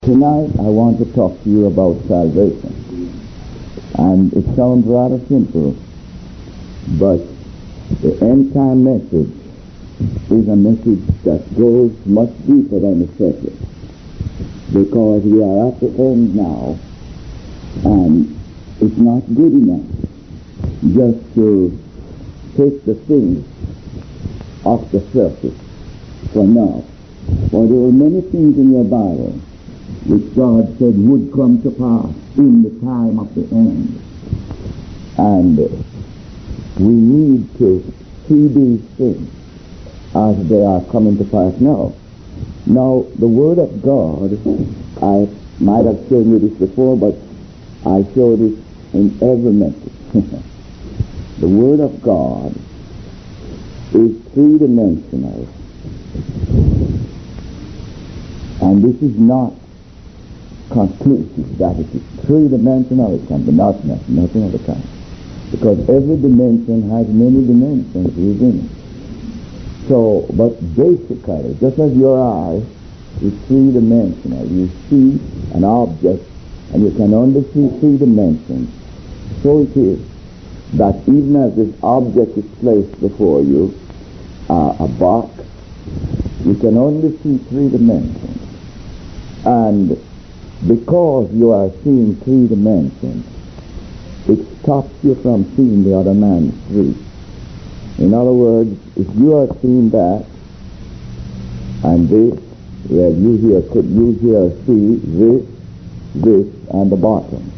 Tonight I want to talk to you about salvation. And it sounds rather simple, but the end time message is a message that goes much deeper than the surface. Because we are at the end now, and it's not good enough just to take the things off the surface for now. For there are many things in your Bible which God said would come to pass in the time of the end. And we need to see these things as they are coming to pass now. Now, the Word of God, I might have shown you this before, but I show this in every message. The Word of God is three-dimensional. And this is not conclusive that it is three-dimensional. It can be nothing of the kind. Because every dimension has many dimensions within it. So, but basically, just as your eye is three-dimensional, you see an object and you can only see three dimensions. So it is that even as this object is placed before you, a box, you can only see three dimensions. And because you are seeing three dimensions, it stops you from seeing the other man's three. In other words, if you are seeing that, and this, well, could you here see this, and the bottom.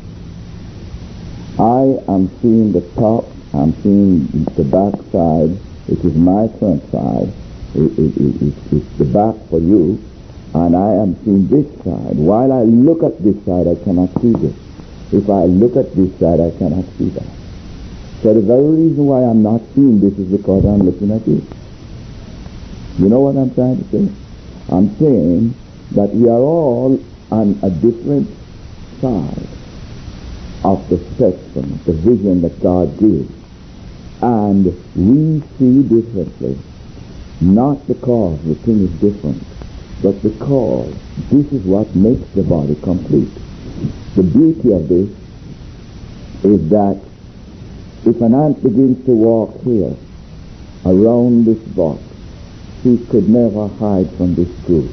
I am seeing the top, I'm seeing the back side, which is my front side, it's the back for you, and I am seeing this side. While I look at this side, I cannot see this. If I look at this side, I cannot see that. So the very reason why I'm not seeing this is because I'm looking at this. You know what I'm trying to say? I'm saying that we are all on a different side of the spectrum, the vision that God gives. And we see differently, not because the thing is different, but because this is what makes the body complete. The beauty of this is that if an ant begins to walk here, around this box, he could never hide from this truth.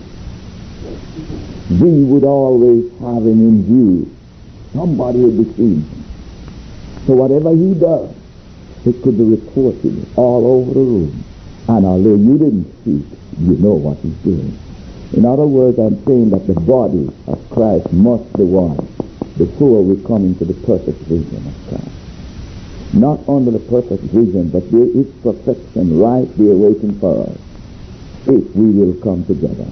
We would always have him in view. Somebody would be seeing him. So whatever he does, it could be reported all over the room. And although you didn't see it, you know what he's doing. In other words, I'm saying that the body of Christ must be one before we come into the perfect vision of Christ. Not under the perfect vision, but there is perfection right there waiting for us if we will come together.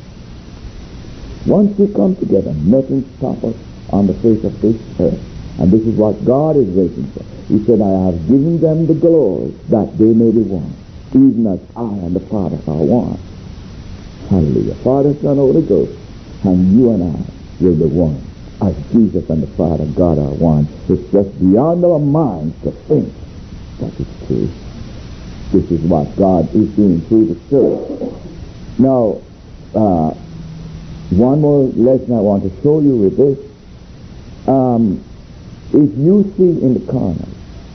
Once we come together, nothing stops us on the face of this earth. And this is what God is waiting for. He said, I have given them the glory that they may be one, even as I and the Father are one. Hallelujah. Father, Son, Holy Ghost, and you and I will be one. As Jesus and the Father, God are one. It's just beyond our minds to think that it's true. This is what God is doing through the Spirit. Now, one more lesson I want to show you with this. If you see in the carnal,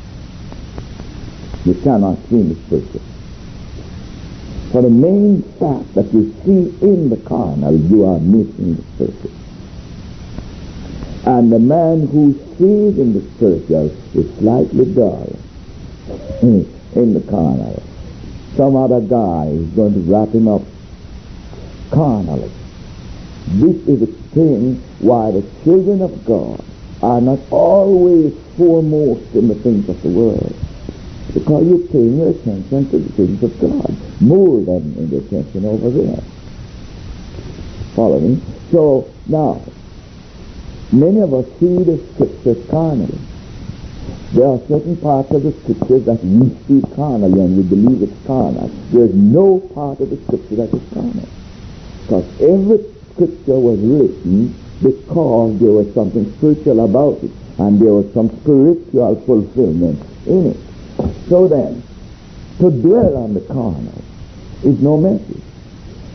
you cannot see in the spiritual. For the main fact that you see in the carnal, you are missing the spiritual. And the man who sees in the spiritual is slightly dull in the carnal. Some other guy is going to wrap him up carnally. This is the thing why the children of God are not always foremost in the things of the world. Because you're paying your attention to the things of God more than in the attention over there. Follow me? So, now, many of us see the scriptures carnally. There are certain parts of the scriptures that we see carnally and we believe it's carnal. There's no part of the scripture that is carnal. Because every scripture was written because there was something spiritual about it. And there was some spiritual fulfillment in it. So then, to dwell on the carnal is no message.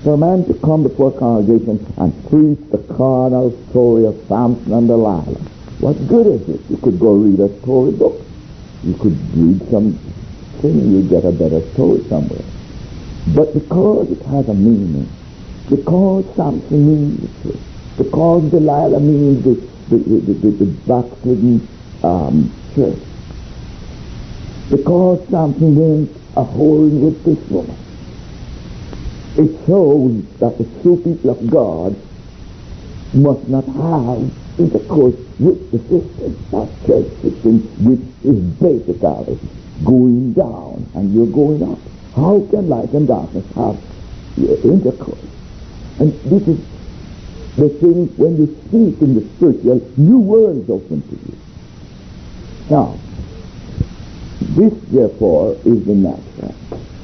For a man to come before a congregation and preach the carnal story of Samson and Delilah, what good is it? You could go read a story book. You could read something, you'd get a better story somewhere. But because it has a meaning, because Samson means the truth, because Delilah means the backslidden church, because Samson went a whoring with this woman, it shows that the true people of God must not have intercourse with the system, that church system, which is basically going down and you're going up. How can light and darkness have intercourse? And this is the thing when you speak in the spiritual, new worlds open to you. Now, this therefore is the natural.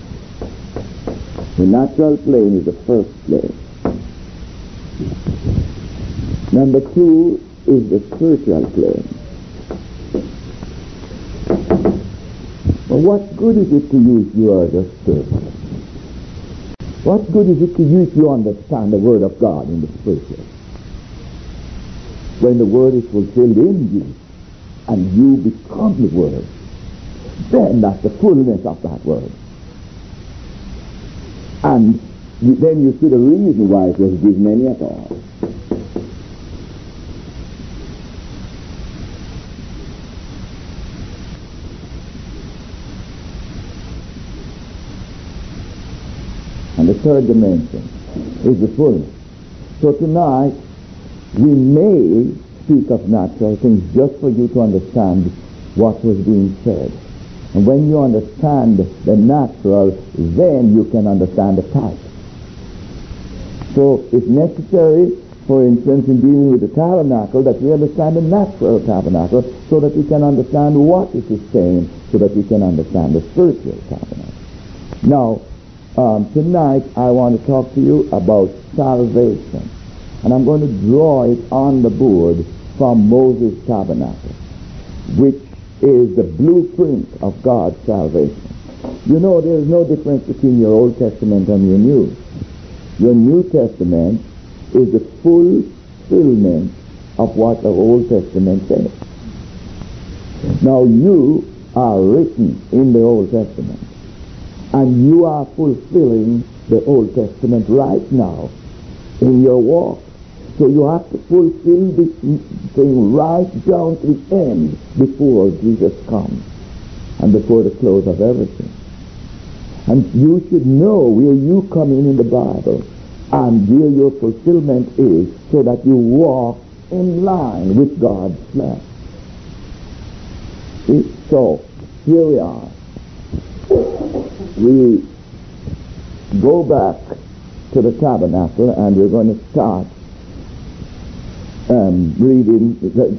The natural plane is the first plane. Number 2 is the spiritual plane. Well, what good is it to you if you are the spirit? What good is it to you if you understand the Word of God in the spiritual? When the Word is fulfilled in you and you become the Word, then that's the fullness of that Word. And then you see the reason why it was given any at all. And the third dimension is the fullness. So tonight, we may speak of natural things just for you to understand what was being said. And when you understand the natural, then you can understand the type. So it's necessary, for instance, in dealing with the tabernacle, that we understand the natural tabernacle so that we can understand what it is saying, so that we can understand the spiritual tabernacle. Now, tonight I want to talk to you about salvation. And I'm going to draw it on the board from Moses' tabernacle, which is the blueprint of God's salvation. You know, there is no difference between your Old Testament and your New. Your New Testament is the fulfillment of what the Old Testament says. Now you are written in the Old Testament, and you are fulfilling the Old Testament right now in your walk. So you have to fulfill this thing right down to the end before Jesus comes and before the close of everything. And you should know where you come in the Bible and where your fulfillment is, so that you walk in line with God's plan. So here we are. We go back to the tabernacle, and we're going to start reading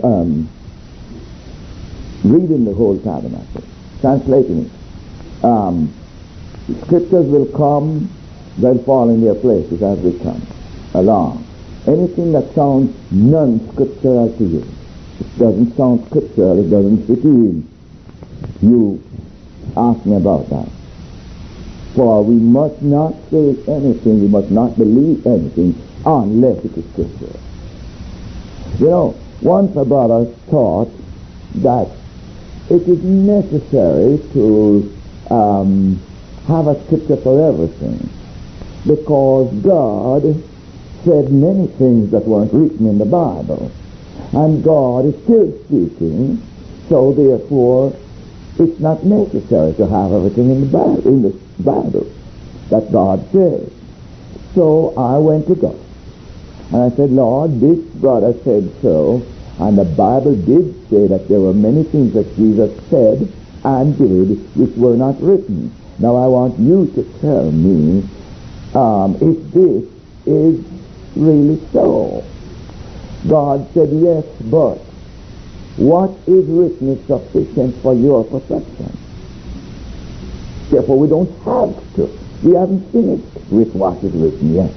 the whole tabernacle, translating it. Scriptures will come, they'll fall in their places as we come along. Anything that sounds non-scriptural to you, it doesn't sound scriptural, it doesn't fit in, you ask me about that. For we must not say anything, we must not believe anything unless it is scriptural. You know, once a brother taught that it is necessary to have a scripture for everything, because God said many things that weren't written in the Bible, and God is still speaking, so therefore it's not necessary to have everything in the Bible that God says. So I went to God and I said, Lord, this brother said so, and the Bible did say that there were many things that Jesus said and did which were not written. Now I want you to tell me if this is really so. God said, yes, but what is written is sufficient for your perfection. Therefore we don't have to. We haven't finished with what is written yet.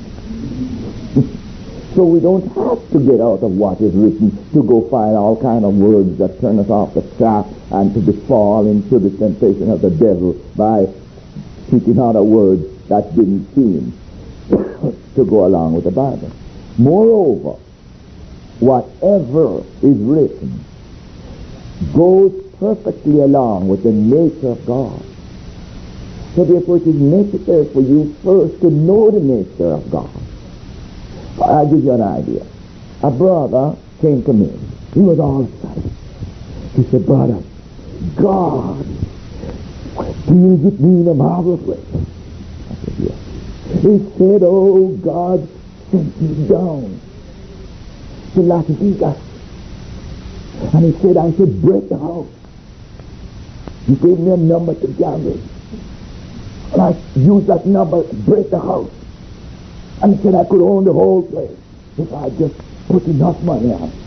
So we don't have to get out of what is written to go find all kind of words that turn us off the track and to fall into the temptation of the devil by speaking out a word that didn't seem. to go along with the Bible. Moreover, whatever is written goes perfectly along with the nature of God. So therefore it is necessary for you first to know the nature of God. I'll give you an idea. A brother came to me. He was all excited. He said, "Brother, God deals with me in a marvelous way." I said, "Yes." He said, "Oh, God sent me down to Las Vegas. And he said I should break the house. He gave me a number to gamble. And I used that number to break the house. And he said I could own the whole place if I just put enough money on it."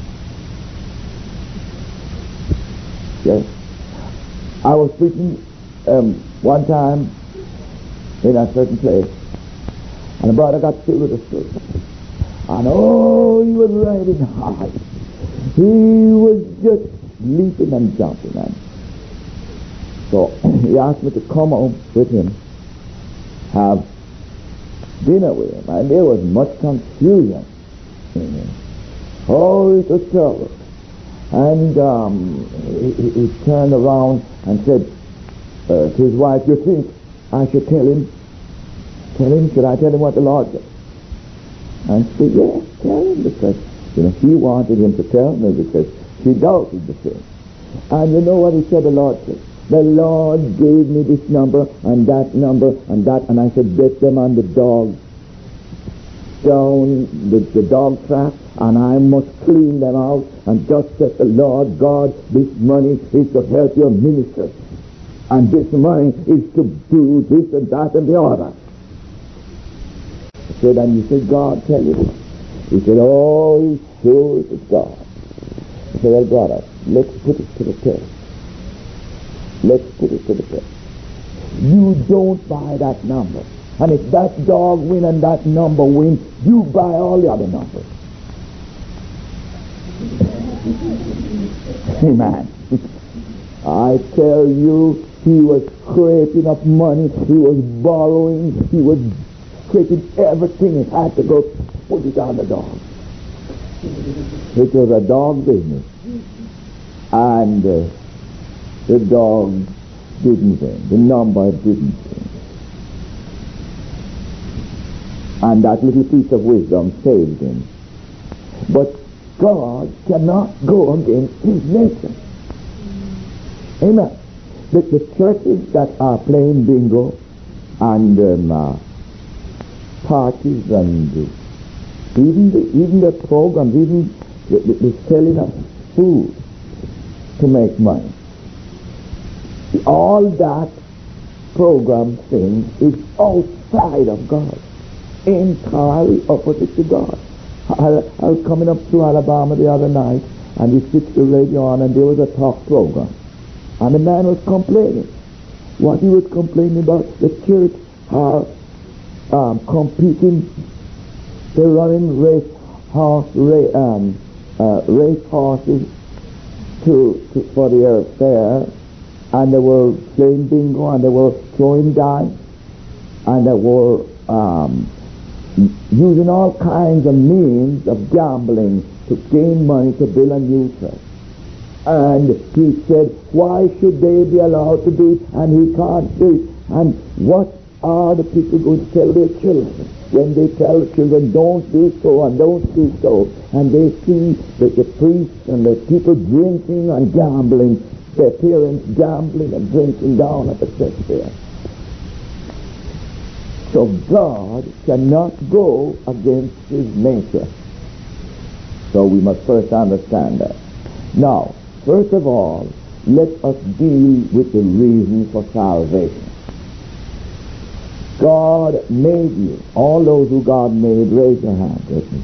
Yes. I was preaching one time in a certain place, and the brother got filled with the Spirit. And oh, he was riding high. He was just leaping and jumping. And so he asked me to come home with him, have dinner with him. And there was much confusion in him. Oh, it was terrible. And he turned around and said to his wife, "You think I should tell him? Should I tell him what the Lord said?" And she said, "Yes, tell him," because she wanted him to tell me because she doubted the thing. And you know what he said the Lord said? "The Lord gave me this number and that number and that, and I should bet them on the dog down the dog trap, and I must clean them out. And just said the Lord God, this money is to help your ministry, and this money is to do this and that and the other." I said, "And you said God tell you this?" He said, "Oh, he's sure it is God." I said, "Well, brother, let's put it to the test. Let's put it to the test. You don't buy that number. And if that dog win and that number win, you buy all the other numbers." Amen. I tell you, he was scraping up money, he was borrowing, he was scraping everything he had to go put it on the dog. It was a dog business. And the dog didn't win. The number didn't win. And that little piece of wisdom saved him. But God cannot go against his nature. Amen. The churches that are playing bingo and parties and even the programs, even the selling of food to make money, all that program thing is outside of God, entirely opposite to God. I was coming up to Alabama the other night, and we switched the radio on, and there was a talk program, and the man was complaining. What he was complaining about, the church are competing. They're running race horses for the fair, and they were playing bingo, and they were throwing dice, and they were using all kinds of means of gambling to gain money to build a new church. And he said, why should they be allowed to do it and he can't do it? And what are the people going to tell their children when they tell the children, don't do so and don't do so? And they see that the priests and the people drinking and gambling, their parents gambling and drinking down at the church there. So God cannot go against his nature. So we must first understand that. Now, first of all, let us deal with the reason for salvation. God made you. All those who God made, raise your hand.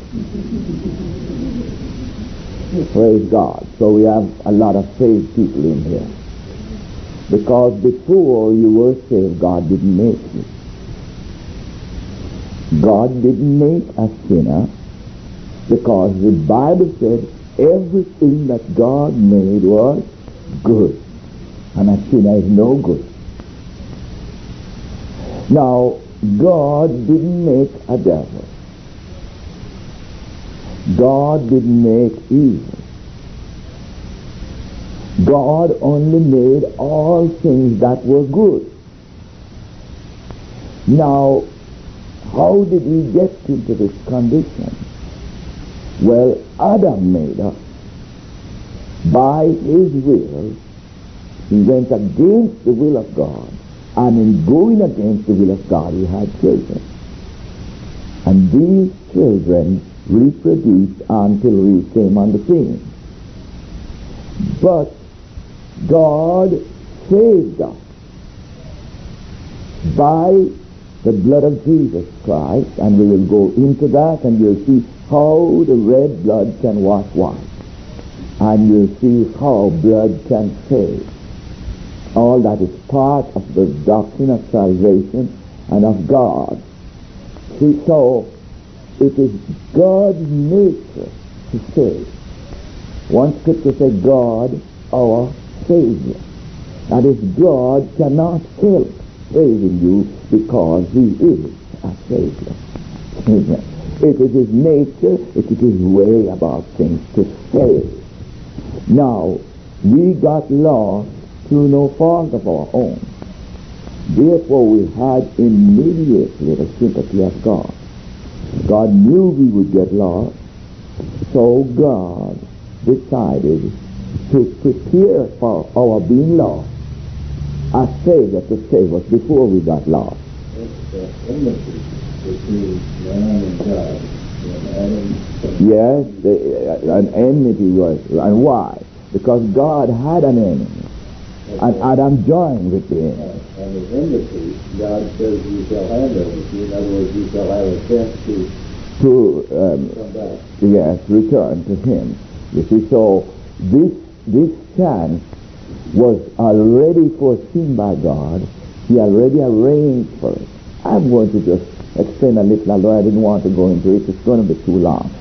Praise God. So we have a lot of saved people in here. Because before you were saved, God didn't make you. God didn't make a sinner, because the Bible said everything that God made was good, and a sinner is no good. Now, God didn't make a devil. God didn't make evil. God only made all things that were good. Now, how did we get into this condition? Well, Adam made us. By his will, he went against the will of God. And in going against the will of God, he had children. And these children reproduced until we came on the scene. But God saved us by the blood of Jesus Christ, and we will go into that, and you'll see how the red blood can wash white, and you'll see how blood can save. All that is part of the doctrine of salvation and of God. See, so it is God's nature to save. One scripture says, God, our Savior. That is, God cannot help saving you because he is a Savior. Amen. It is his nature, it is his way about things to save. Now, we got lost through no fault of our own. Therefore, we had immediately the sympathy of God. God knew we would get lost, so God decided to prepare for our being lost a Savior to save us before we got lost. Enmity between man and God. Yes, an enmity was. And why? Because God had an enemy. And Adam joined with the enemy. And the enmity, God says you shall have enmity. In other words, you shall have a chance to come back. Yes, return to him. You see, so this chance was already foreseen by God. He already arranged for it. I'm going to just explain a little, although I didn't want to go into it. It's going to be too long.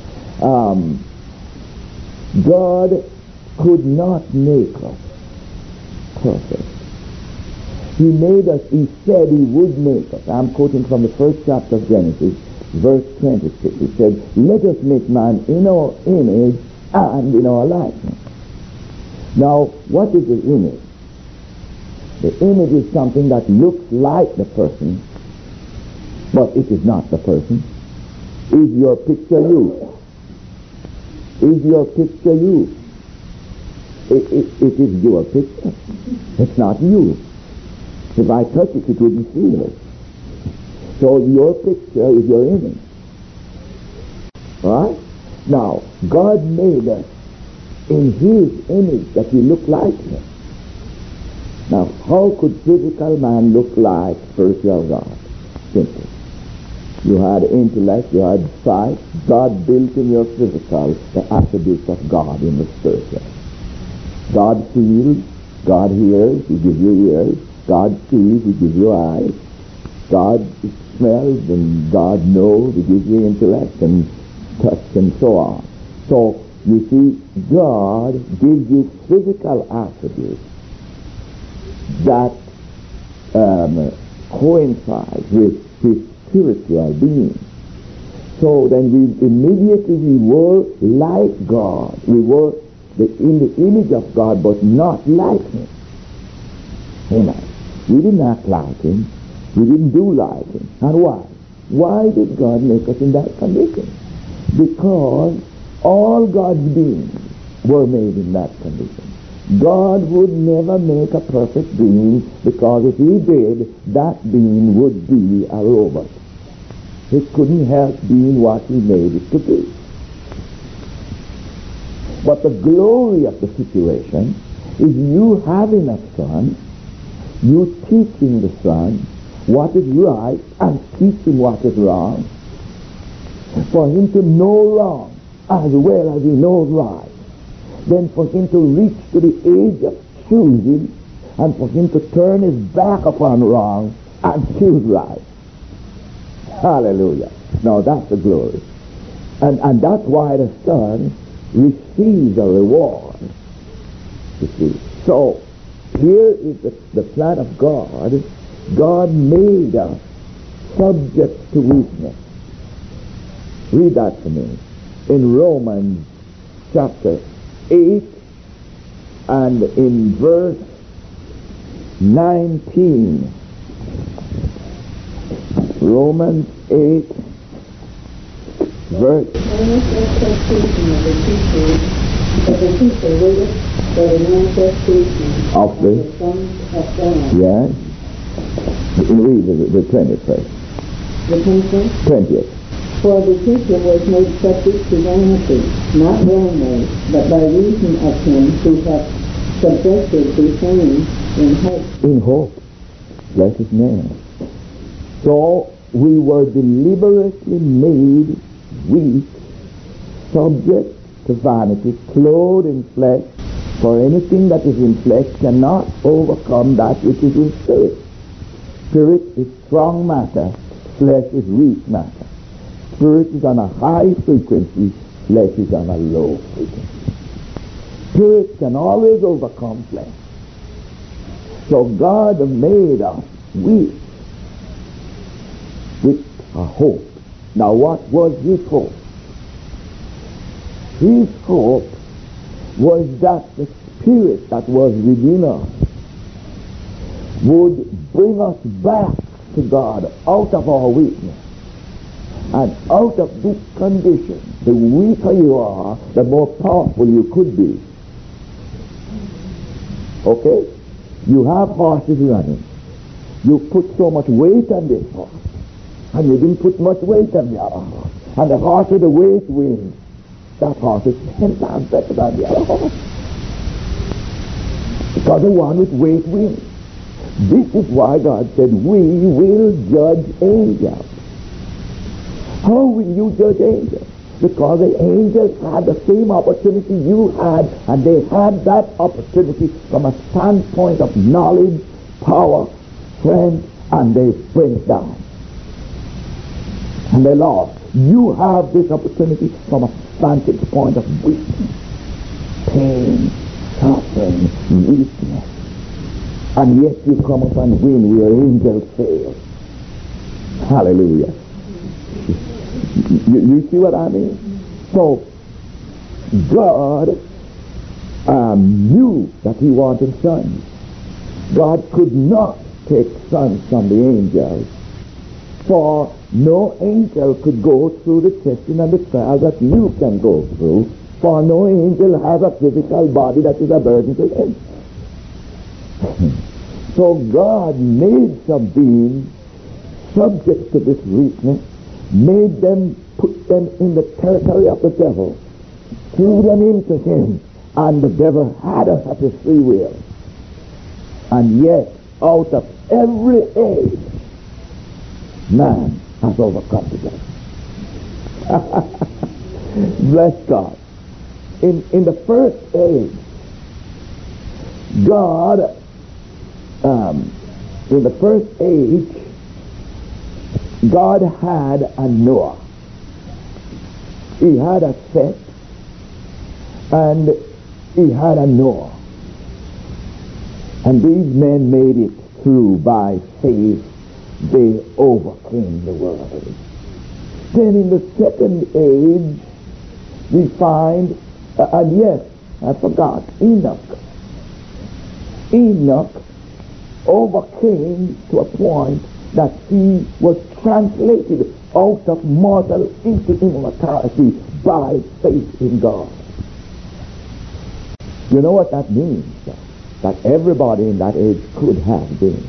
God could not make us perfect. He made us, he said he would make us. I'm quoting from the first chapter of Genesis, verse 26. He said, let us make man in our image and in our likeness. Now, what is the image? The image is something that looks like the person, but it is not the person. Is your picture you? Is your picture you? It is your picture. It's not you. If I touch it, it wouldn't feel it. So your picture is your image. All right? Now, God made us in his image that we look like him. Now, how could physical man look like spiritual God? Simple. You had intellect, you had sight. God built in your physical the attributes of God in the spiritual. God feels, God hears, he gives you ears. God sees, he gives you eyes. God smells, and God knows, he gives you intellect and touch and so on. So, you see, God gives you physical attributes that coincide with his spiritual being. So then we were like God. We were in the image of God, but not like him. Amen. We didn't act like him. We didn't do like him. And why? Why did God make us in that condition? Because all God's beings were made in that condition. God would never make a perfect being, because if he did, that being would be a robot. It couldn't help being what he made it to be. But the glory of the situation is you having a son, you teaching the son what is right and teaching what is wrong, for him to know wrong as well as he knows right. Then for him to reach to the age of choosing, and for him to turn his back upon wrong and choose right. Hallelujah. Now that's the glory. And that's why the son receives a reward. You see. So here is the plan of God. God made us subject to weakness. Read that to me. In Romans chapter 8 and in verse 19. Romans 8 verse. Earnest expectation of the teacher waiteth for the manifestation of the sons of God. Yes. Read the 20th verse. The 20th? 20th. For the teacher was made subject to vanity, not willingly, but by reason of him who hath subjected the same in hope. In hope. Bless his name. So we were deliberately made weak, subject to vanity, clothed in flesh, for anything that is in flesh cannot overcome that which is in spirit. Spirit is strong matter, flesh is weak matter. Spirit is on a high frequency, flesh is on a low frequency. Spirit can always overcome flesh. So God made us weak with a hope. Now what was his hope? His hope was that the Spirit that was within us would bring us back to God out of our weakness. And out of this condition, the weaker you are, the more powerful you could be. Okay? You have horses running. You put so much weight on this horse, and you didn't put much weight on the other horse. And the horse with the weight wins. That horse is 10 times better than the other horse. Because the one with weight wins. This is why God said, we will judge angels. How will you judge angels? Because the angels had the same opportunity you had, and they had that opportunity from a standpoint of knowledge, power, strength, and they went down. And they lost. You have this opportunity from a vantage point of weakness, pain, suffering, weakness. And yet you come up and win where angels fail. Hallelujah. You see what I mean? So, God knew that he wanted sons. God could not take sons from the angels, for no angel could go through the testing and the trial that you can go through, for no angel has a physical body that is a burden to him. So God made some beings subject to this weakness, made them, put them in the territory of the devil, threw them into him, and the devil had us at his free will. And yet, out of every age, man has overcome the devil. Bless God. In the first age, God, in the first age, God had a Noah. He had a Seth, and he had a Noah. And these men made it through by faith. They overcame the world. Then in the second age, we find, and yes, I forgot, Enoch. Enoch overcame to a point that he was translated out of mortal into immortality by faith in God. You know what that means? That everybody in that age could have been.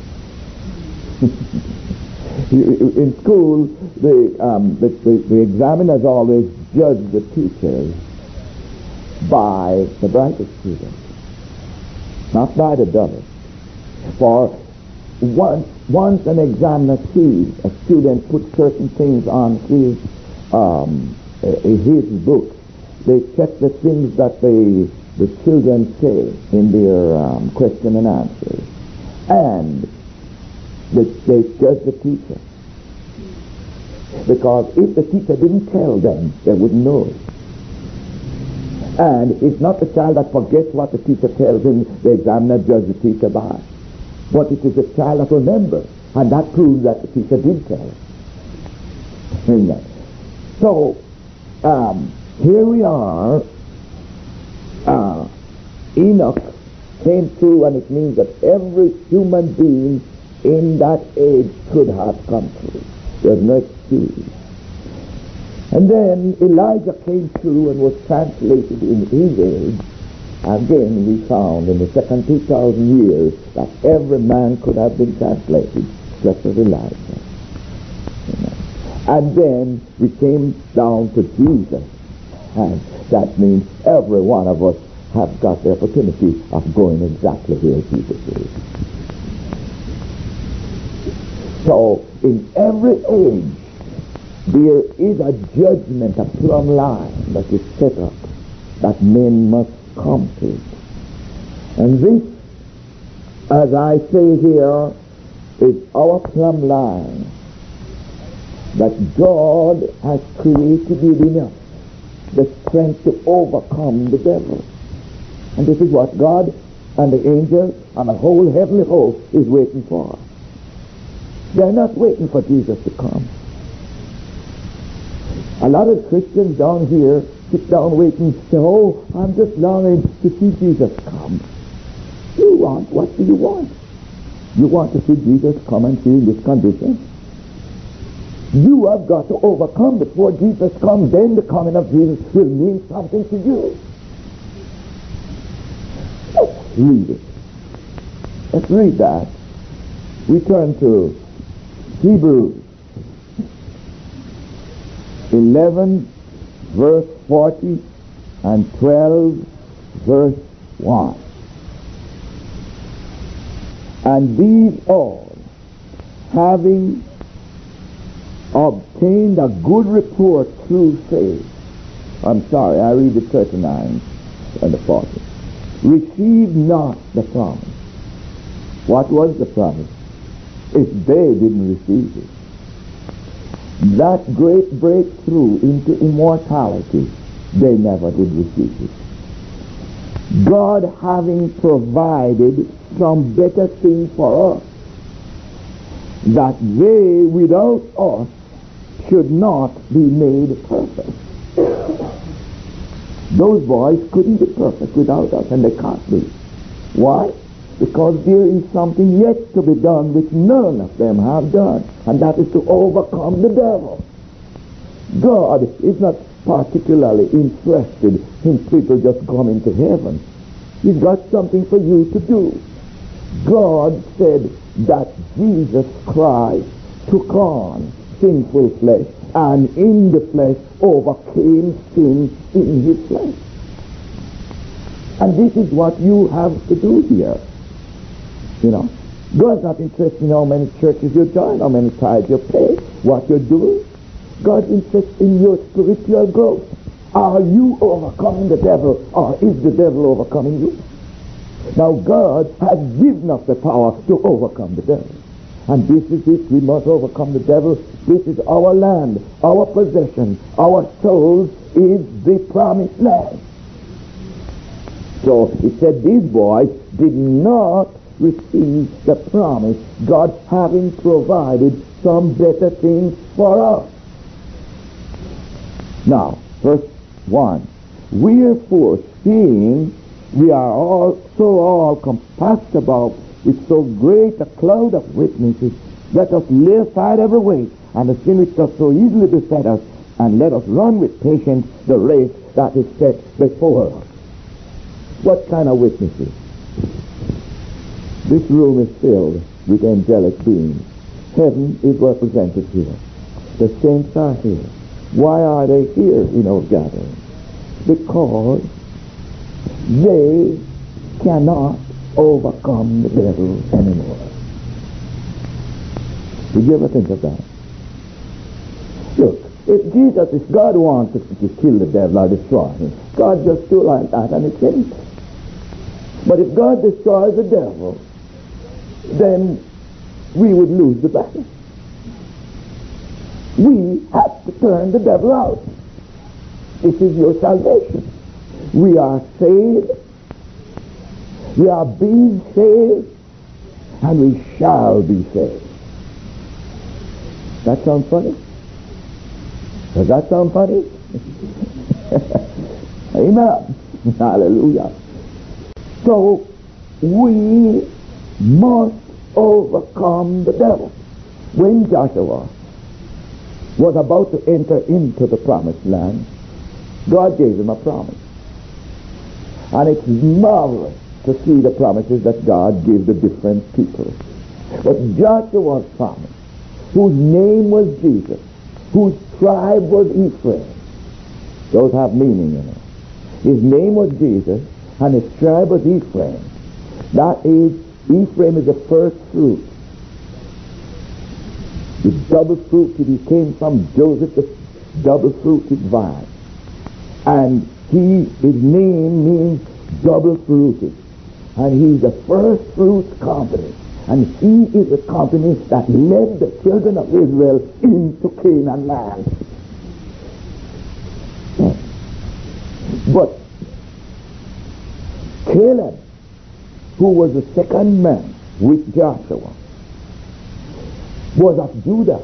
In school, the examiners always judge the teachers by the brightest students, not by the dullest. For once an examiner sees a student put certain things on his book, they check the things that the children say in their question and answers, and they judge the teacher. Because if the teacher didn't tell them, they wouldn't know it. And it's not the child that forgets what the teacher tells him, the examiner judges the teacher by. But it is the child that remembers, and that proves that the teacher did tell him. Amen. So, here we are. Enoch came through, and it means that every human being in that age could have come through. There's no excuse. And then Elijah came through and was translated in his age. Again, we found in the second 2,000 years that every man could have been translated, just as Elijah. And then we came down to Jesus. And that means every one of us have got the opportunity of going exactly where Jesus is. So, in every age, there is a judgment, a plumb line that is set up that men must come to. And this, as I say here, is our plumb line that God has created within us the strength to overcome the devil. And this is what God and the angels and the whole heavenly host is waiting for. They're not waiting for Jesus to come. A lot of Christians down here sit down waiting, say, oh, I'm just longing to see Jesus come. What do you want? You want to see Jesus come and see in this condition? You have got to overcome before Jesus comes. Then the coming of Jesus will mean something to you. Let's read it. Let's read that. We turn to Hebrews 11 verse 40 and 12 verse 1. And these all, having obtained a good report through faith. I'm sorry, I read the 39 and the 40. Received not the promise. What was the promise? If they didn't receive it. That great breakthrough into immortality, they never did receive it. God having provided some better thing for us, that they without us should not be made perfect. Those boys couldn't be perfect without us, and they can't be. Why? Because there is something yet to be done which none of them have done, and that is to overcome the devil. God is not particularly interested in people just coming to heaven. He's got something for you to do. God said that Jesus Christ took on sinful flesh, and in the flesh overcame sin in his flesh. And this is what you have to do here. You know, God's not interested in how many churches you join, how many tithes you pay, what you're doing. God's interested in your spiritual growth. Are you overcoming the devil, or is the devil overcoming you? Now God has given us the power to overcome the devil. And this is it. We must overcome the devil. This is our land, our possession, our souls is the promised land. So it said these boys did not receive the promise, God having provided some better things for us. Now, verse 1. Wherefore, seeing we are all compassed about with so great a cloud of witnesses, let us lay aside every weight and the sin which does so easily beset us, and let us run with patience the race that is set before us. What kind of witnesses? This room is filled with angelic beings. Heaven is represented here. The saints are here. Why are they here in our gathering? Because they cannot overcome the devil anymore. Did you ever think of that? Look, if God wants to kill the devil or destroy him, God just do like that and it's finished. But if God destroys the devil, then we would lose the battle. We have to turn the devil out. This is your salvation. We are saved. We are being saved. And we shall be saved. That sounds funny? Does that sound funny? Amen. Hallelujah. So we must overcome the devil. When Joshua was about to enter into the promised land, God gave him a promise. And it's marvelous to see the promises that God gave the different people. But Joshua's promise, whose name was Jesus, whose tribe was Ephraim, those have meaning in it. His name was Jesus, and his tribe was Ephraim. That is, Ephraim is the first fruit. The double fruited, he came from Joseph, the double fruited vine. And his name means double fruited. And he's the first fruits company. And he is the company that led the children of Israel into Canaan land. But Caleb, who was the second man with Joshua, was of Judah.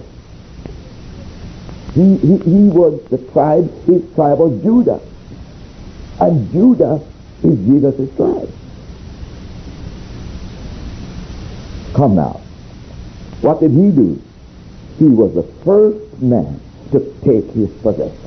He was the tribe, his tribe was Judah. And Judah is Jesus' tribe. Come now. What did he do? He was the first man to take his possession.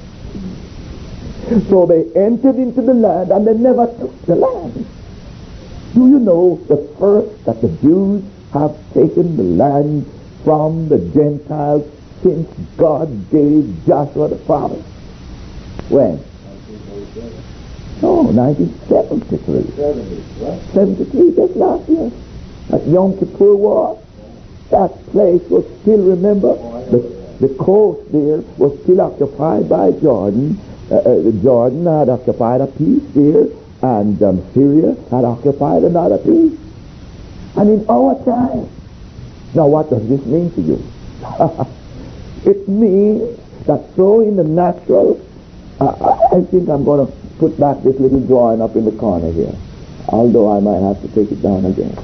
So they entered into the land and they never took the land. Do you know the first that the Jews have taken the land from the Gentiles since God gave Joshua the promise? When? No, 1973. 73, just last year. At Yom Kippur War. That place was still, remember, the coast there was still occupied by Jordan. Jordan had occupied a piece there, and Syria had occupied another piece. And in our time, now what does this mean to you? It means that so in the natural, I think I'm going to put back this little drawing up in the corner here, although I might have to take it down again.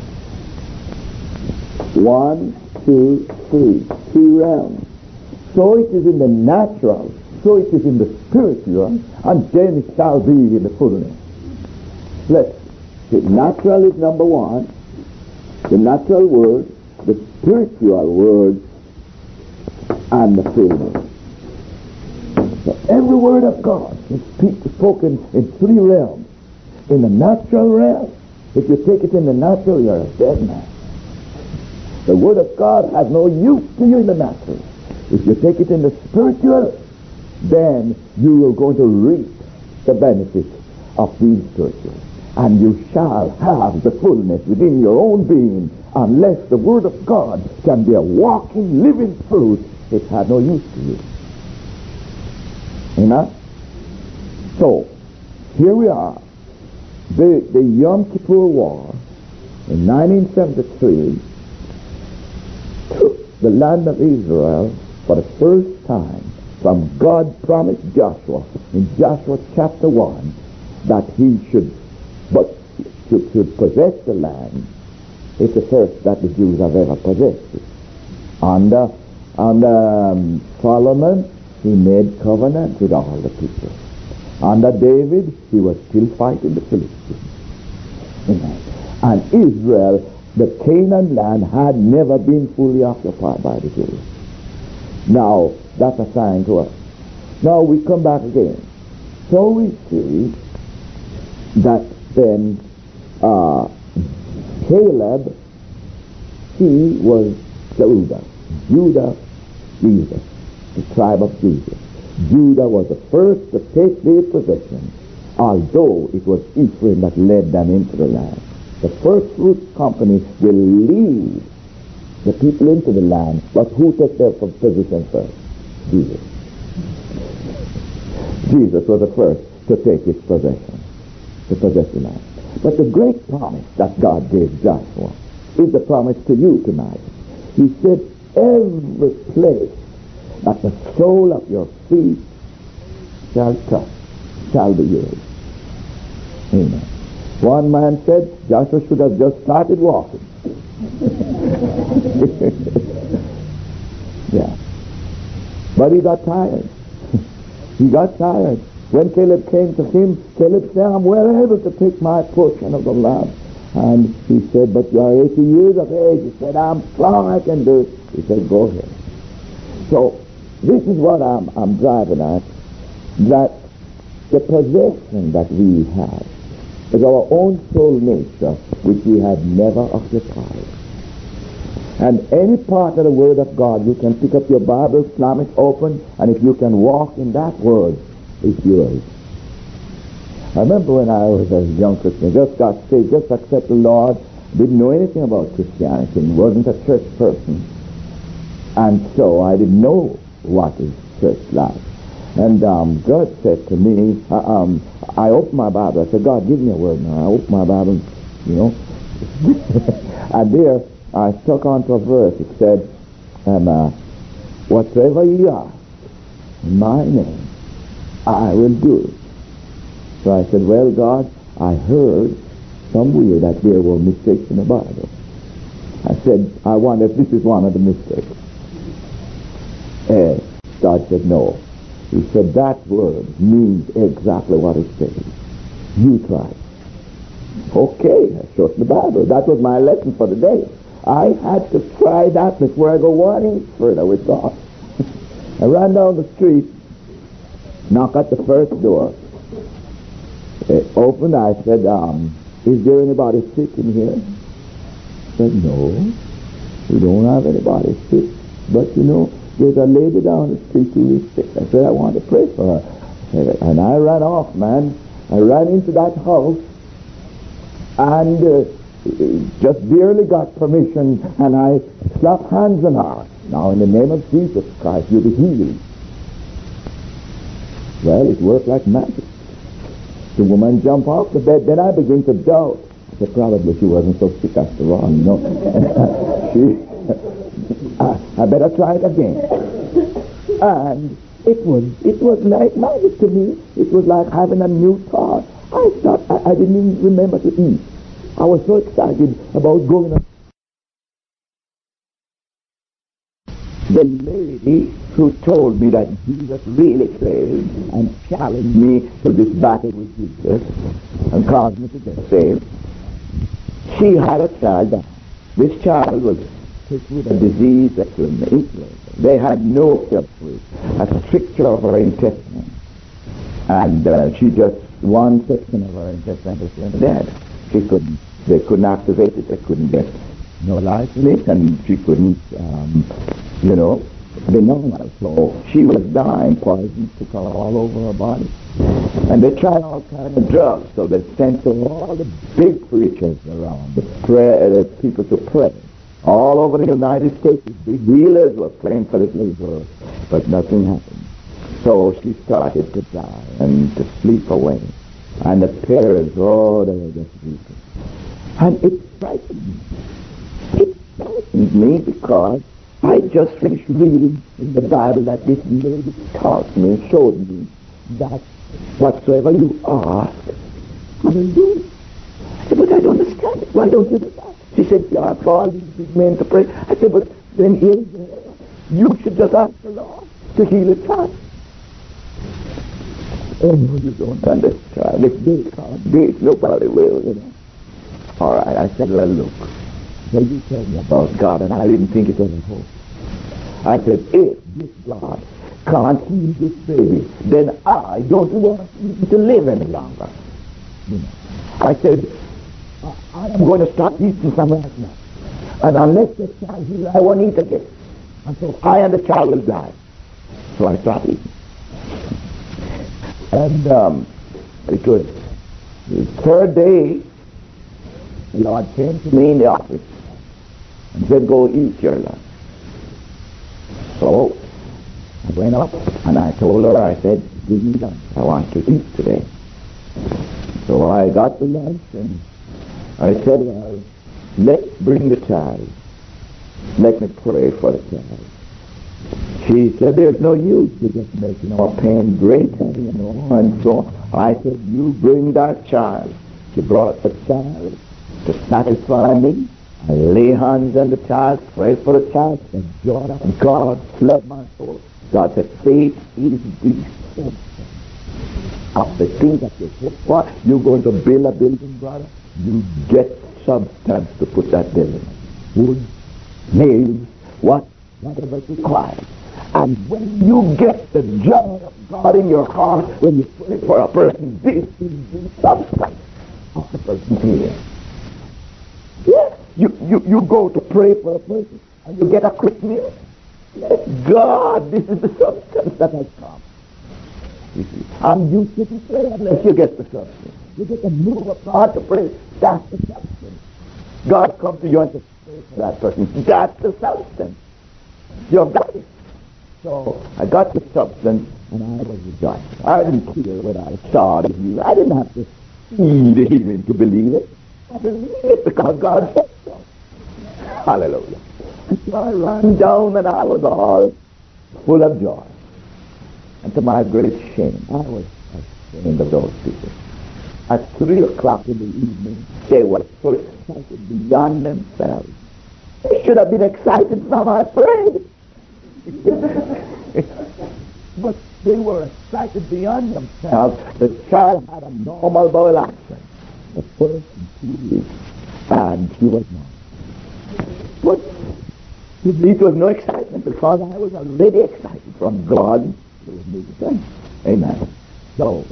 1, 2, 3, 3 realms. So it is in the natural, so it is in the spiritual, and then it shall be in the fullness. Let's see. Natural is number one, the natural word, the spiritual word, and the fullness. So every word of God is spoken in 3 realms. In the natural realm, if you take it in the natural, you're a dead man. The word of God has no use to you in the natural. If you take it in the spiritual, then you are going to reap the benefits of being spiritual. And you shall have the fullness within your own being. Unless the word of God can be a walking, living fruit, it has no use to you. Amen? So, here we are. The Yom Kippur War in 1973 took the land of Israel for the first time from God promised Joshua in Joshua chapter 1 that he should possess the land. It's the first that the Jews have ever possessed it. Under Solomon, he made covenant with all the people. Under David, he was still fighting the Philistines. Amen. And Israel, the Canaan land, had never been fully occupied by the Jews. Now, that's a sign to us. Now we come back again. So we see that then Caleb, he was Judah, Jesus, the tribe of Judah. Judah was the first to take their possession, although it was Ephraim that led them into the land. The first fruit company will lead the people into the land, but who took their position first? Jesus. Jesus was the first to take his possession, to possess the land. But the great promise that God gave Joshua is the promise to you tonight. He said, every place that the sole of your feet shall touch shall be yours. Amen. One man said Joshua should have just started walking. Yeah. But he got tired. He got tired. When Caleb came to him, Caleb said, I'm well able to take my portion of the land. And he said, but you are 80 years of age. He said, I'm strong, I can do it. He said, go ahead. So this is what I'm driving at, that the possession that we have is our own soul nature, which we had never occupied. And any part of the Word of God, you can pick up your Bible, slam it open, and if you can walk in that Word, it's yours. I remember when I was a young Christian, just got saved, just accepted the Lord, didn't know anything about Christianity, wasn't a church person. And so I didn't know what is church like. And God said to me, I opened my Bible. I said, God, give me a word now. I opened my Bible, you know. And there, I stuck onto a verse. It said, whatsoever ye are, in my name, I will do it. So I said, well, God, I heard somewhere that there were mistakes in the Bible. I said, I wonder if this is one of the mistakes. God said, no. He said, that word means exactly what it says. You try. Okay, I showed the Bible. That was my lesson for the day. I had to try that before I go one inch further with God. I ran down the street, knocked at the first door. It opened. I said, is there anybody sick in here? I said, no, we don't have anybody sick. But you know, there's a lady down the street who is sick. I said, I want to pray for her. And I ran off, man. I ran into that house and just barely got permission, and I slapped hands on her. Now, in the name of Jesus Christ, you'll be healed. Well, it worked like magic. The woman jumped off the bed. Then I began to doubt. I said, probably she wasn't so sick after all, you know. I better try it again. And it was like magic to me. It was like having a new thought. I thought I didn't even remember to eat. I was so excited about going on. The lady who told me that Jesus really saved and challenged me to this battle with Jesus and caused me to get saved, she had a child. This child was sick with a disease that was influenza. They had no cure for it, a stricture of her intestine. And she just, one section of her intestine was dead. They couldn't activate it, they couldn't get no life in it, and she couldn't, be normal. So she was dying, poison took her all over her body. And they tried all kinds of drugs, so they sent to all the big preachers around, the people to pray. All over the United States, the healers were praying for this little girl, but nothing happened. So she started to die and to sleep away. And the parents, they were just weeping. And it frightened me. It frightened me because I just finished reading in the Bible that this lady taught me, showed me that whatsoever you ask, I will do it. I said, but I don't understand it. Why don't you do that? She said, you ask all these big men to pray. I said, but then you should just ask the Lord to heal a child. Oh, no, you don't understand. If they can't do it, nobody will, you know. All right, I said, well, look. Well, you tell me about God, and I didn't think it was a hope. I said, if this God can't heal this baby, then I don't want him to live any longer. You know. I said, I am going to start eating some right now. And unless the child heals, I won't eat again. And so I and the child will die. So I started eating. And it was the third day, the Lord came to me in the office and said, go eat your lunch. So I went up and I told her, I said, give me lunch. I want to eat today. So I got the lunch and I said, well, let's bring the child. Let me pray for the child. She said, there's no use. You're just making our pain greater, you know. And so I said, you bring that child. She brought the child to satisfy me. I lay hands on the child, pray for the child, and God flood my soul. God said, faith is the substance of the things that you hope for. You're going to build a building, brother. You get substance to put that building. Wood, nails, whatever is required. And when you get the joy of God in your heart, when you pray for a person, this is the substance of the person's healing. Yes, you go to pray for a person and you get a quick meal. Yes, God, this is the substance that has come. You see, and you shouldn't pray unless you get the substance. You get the move of God to pray. That's the substance. God comes to you and says, pray for that person. That's the substance. You've got it. So I got the substance and I was rejoicing. I didn't care when I saw the healing. I didn't have to see the healing to believe it. I believe it because God said so. Hallelujah. And so I ran down and I was all full of joy. And to my great shame, I was ashamed of those people. At 3 o'clock in the evening, they were so excited beyond themselves. They should have been excited from our praise. But they were excited beyond themselves. The child had a normal bowel action. The first 2 weeks. And she was not. But it was no excitement because I was already excited from God. Amen. So,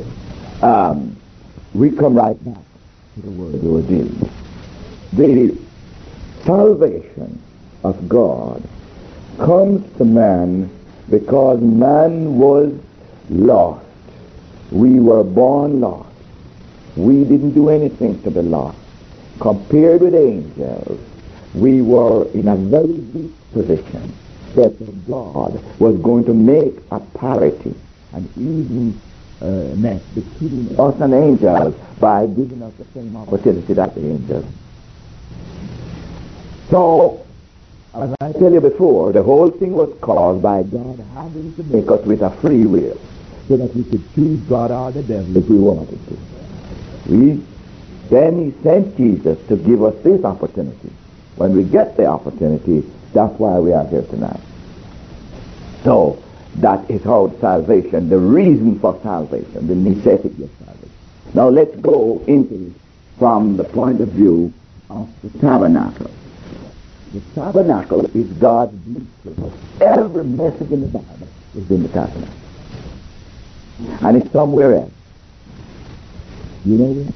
we come right back to the word we were dealing with. The salvation of God comes to man because man was lost. We were born lost. We didn't do anything to be lost. Compared with angels, we were in a very weak position. Therefore, God was going to make a parity, an evenness between us and angels by giving us the same opportunity that the angels. So, as I tell you before, the whole thing was caused by God having to make us with a free will so that we could choose God or the devil if we wanted to. Then he sent Jesus to give us this opportunity. When we get the opportunity, that's why we are here tonight. So, that is how salvation, the reason for salvation, the necessity of salvation. Now let's go into it from the point of view of the tabernacle. The tabernacle is God's blueprint. Every message in the Bible is in the tabernacle. And it's somewhere else. You know that?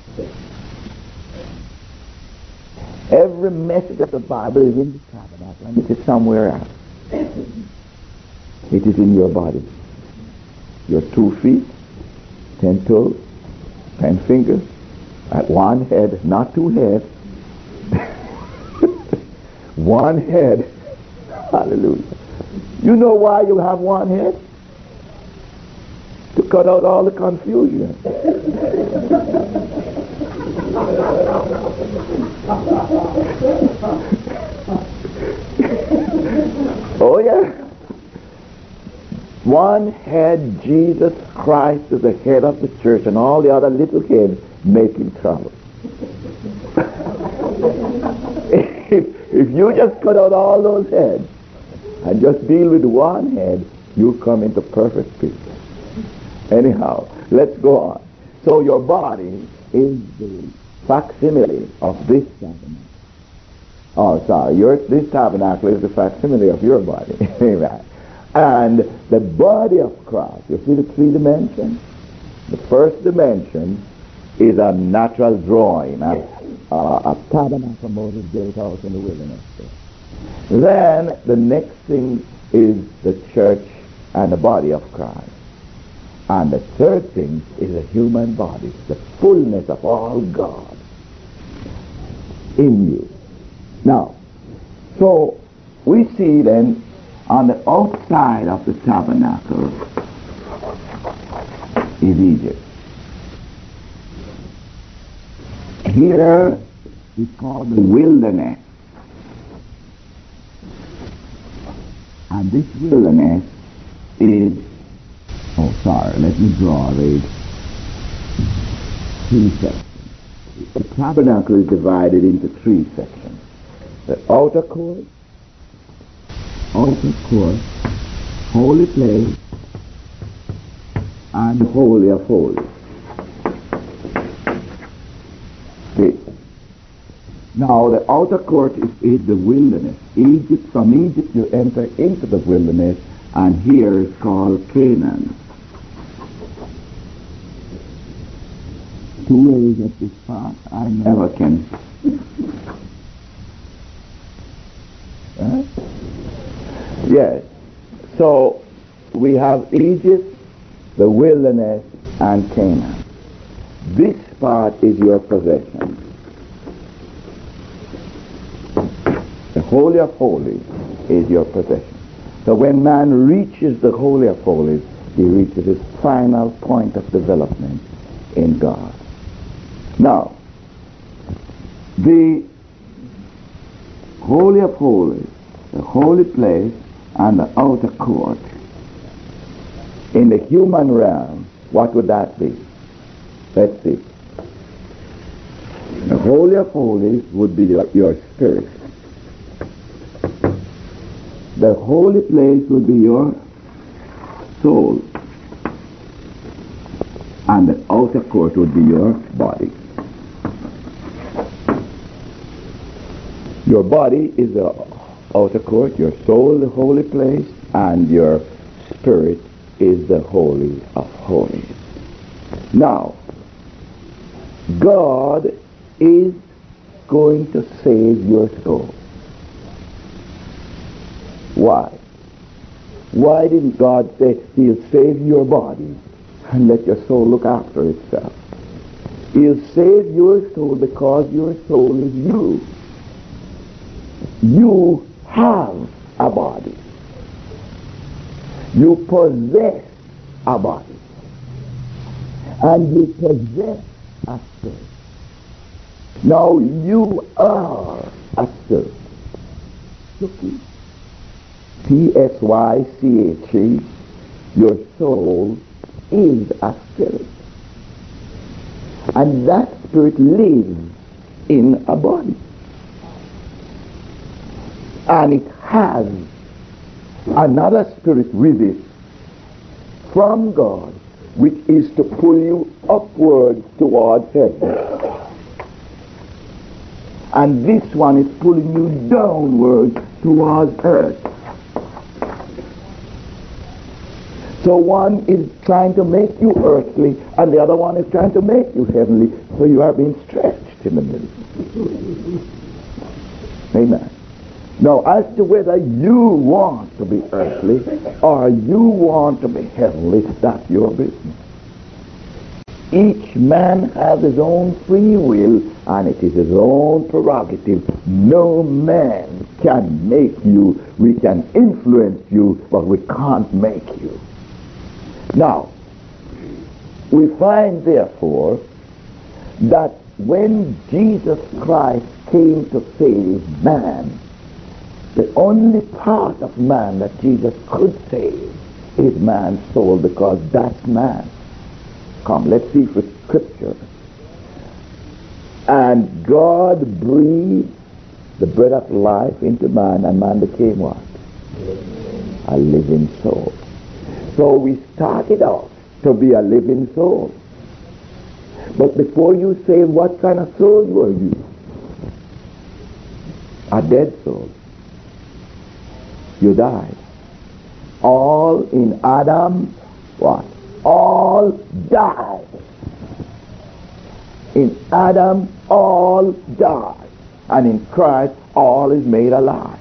Every message of the Bible is in the tabernacle, and it is somewhere else. It is in your body. Your 2 feet, 10 toes, 10 fingers, at one head, not 2 heads. One head. Hallelujah. You know why you have one head? To cut out all the confusion. Oh yeah. One head, Jesus Christ is the head of the church, and all the other little heads make him trouble. If you just cut out all those heads and just deal with one head, you come into perfect peace. Anyhow, let's go on. So your body is the facsimile of this tabernacle. Oh, sorry, this tabernacle is the facsimile of your body. Amen. And the body of Christ, you see the 3 dimensions? The first dimension is a natural drawing, a tabernacle Moses built out in the wilderness. Then the next thing is the church and the body of Christ. And the third thing is a human body, the fullness of all God in you. Now, so we see then on the outside of the tabernacle is Egypt. Here is called the wilderness. And this wilderness is, let me draw the 3 sections. The tabernacle is divided into 3 sections. The outer court, holy place and holy of holies. See. Now the outer court is the wilderness. Egypt, from Egypt you enter into the wilderness, and here is called Canaan. Two ways of this part I never can. Yes. So we have Egypt, the wilderness, and Canaan. This part is your possession. The Holy of Holies is your possession. So when man reaches the Holy of Holies, he reaches his final point of development in God. Now, the Holy of Holies, the holy place, and the outer court, in the human realm, what would that be? Let's see. The Holy of Holies would be your spirit. The holy place would be your soul. And the outer court would be your body. Your body is the outer court, your soul the holy place, and your spirit is the Holy of Holies. Now, God is going to save your soul. Why? Why didn't God say he'll save your body and let your soul look after itself? He'll save your soul because your soul is you. You have a body. You possess a body. And you possess a spirit. Now you are a spirit. Looky. P-S-Y-C-H-E. Your soul is a spirit. And that spirit lives in a body. And it has another spirit with it from God, which is to pull you upward towards heaven. And this one is pulling you downward towards earth. So one is trying to make you earthly, and the other one is trying to make you heavenly, so you are being stretched in the middle. Amen. Now, as to whether you want to be earthly or you want to be heavenly, that's your business. Each man has his own free will, and it is his own prerogative. No man can make you. We can influence you, but we can't make you. Now, we find, therefore, that when Jesus Christ came to save man, the only part of man that Jesus could save is man's soul, because that's man. Come, let's see with Scripture. And God breathed the breath of life into man, and man became what? A living soul. So we started off to be a living soul. But before you say what kind of soul were you? A dead soul. You died. All in Adam, what? All died. In Adam, all died. And in Christ, all is made alive.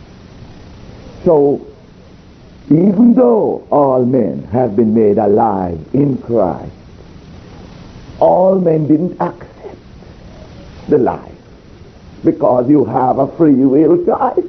So, even though all men have been made alive in Christ, all men didn't accept the life, because you have a free will choice.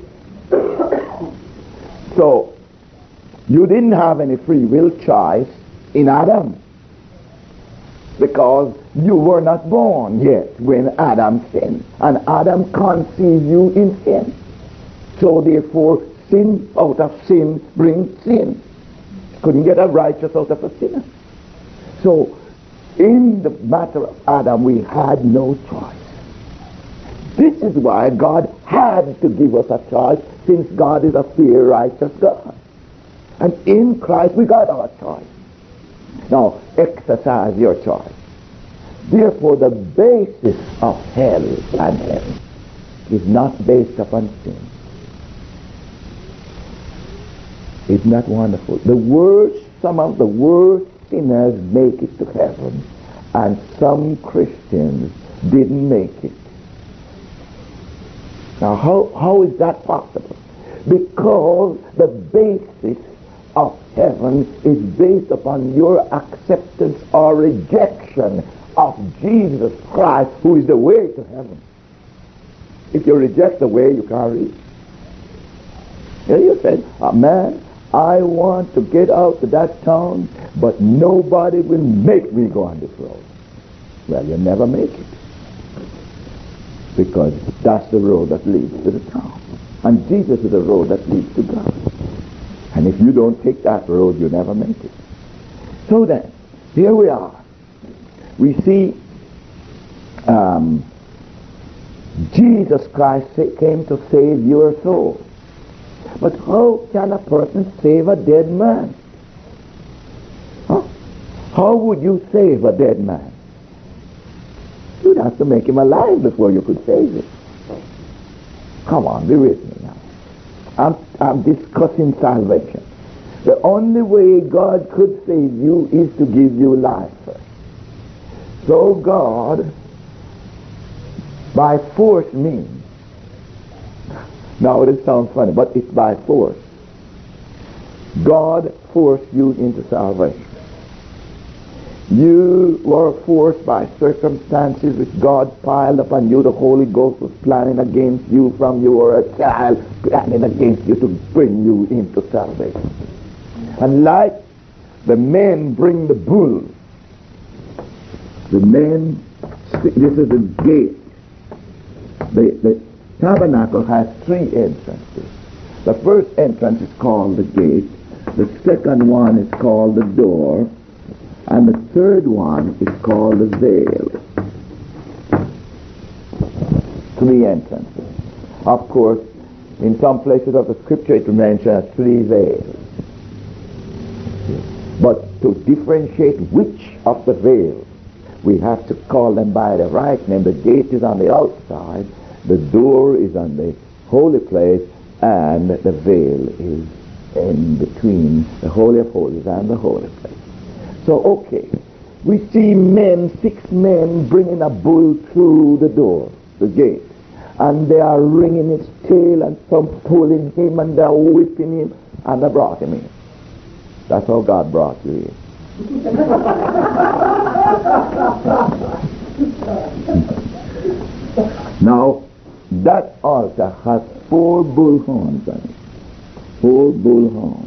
So, you didn't have any free will choice in Adam, because you were not born yet when Adam sinned, and Adam conceived you in sin. So therefore, sin out of sin brings sin. Couldn't get a righteous out of a sinner. So, in the matter of Adam, we had no choice. This is why God had to give us a choice, since God is a fair, righteous God. And in Christ we got our choice. Now, exercise your choice. Therefore, the basis of hell and heaven is not based upon sin. Isn't that wonderful? Some of the worst sinners make it to heaven, and some Christians didn't make it. Now, how is that possible? Because the basis of heaven is based upon your acceptance or rejection of Jesus Christ, who is the way to heaven. If you reject the way, you can't reach. Here you said, man, I want to get out to that town, but nobody will make me go on this road. Well, you'll never make it. Because that's the road that leads to the town. And Jesus is the road that leads to God. And if you don't take that road, you'll never make it. So then, here we are. We see Jesus Christ came to save your soul. But how can a person save a dead man? Huh? How would you save a dead man? You'd have to make him alive before you could save him. Come on, be with me now. I'm discussing salvation. The only way God could save you is to give you life first. So God, by force means, now it sounds funny, but it's by force. God forced you into salvation. You were forced by circumstances which God piled upon you. The Holy Ghost was planning against you from you were a child, planning against you to bring you into salvation. And like the men bring the bull, the men, this is the gate. The tabernacle has three entrances. The first entrance is called the gate. The second one is called the door. And the third one is called the veil. Three entrances. Of course, in some places of the scripture it mentions three veils. But to differentiate which of the veils, we have to call them by the right name. The gate is on the outside, the door is on the holy place, and the veil is in between the Holy of Holies and the holy place. So, okay, we see 6 men bringing a bull through the door, the gate, and they are wringing his tail and some pulling him and they're whipping him, and they brought him in. That's how God brought you in. Now, that altar has 4 bull horns on it. 4 bull horns.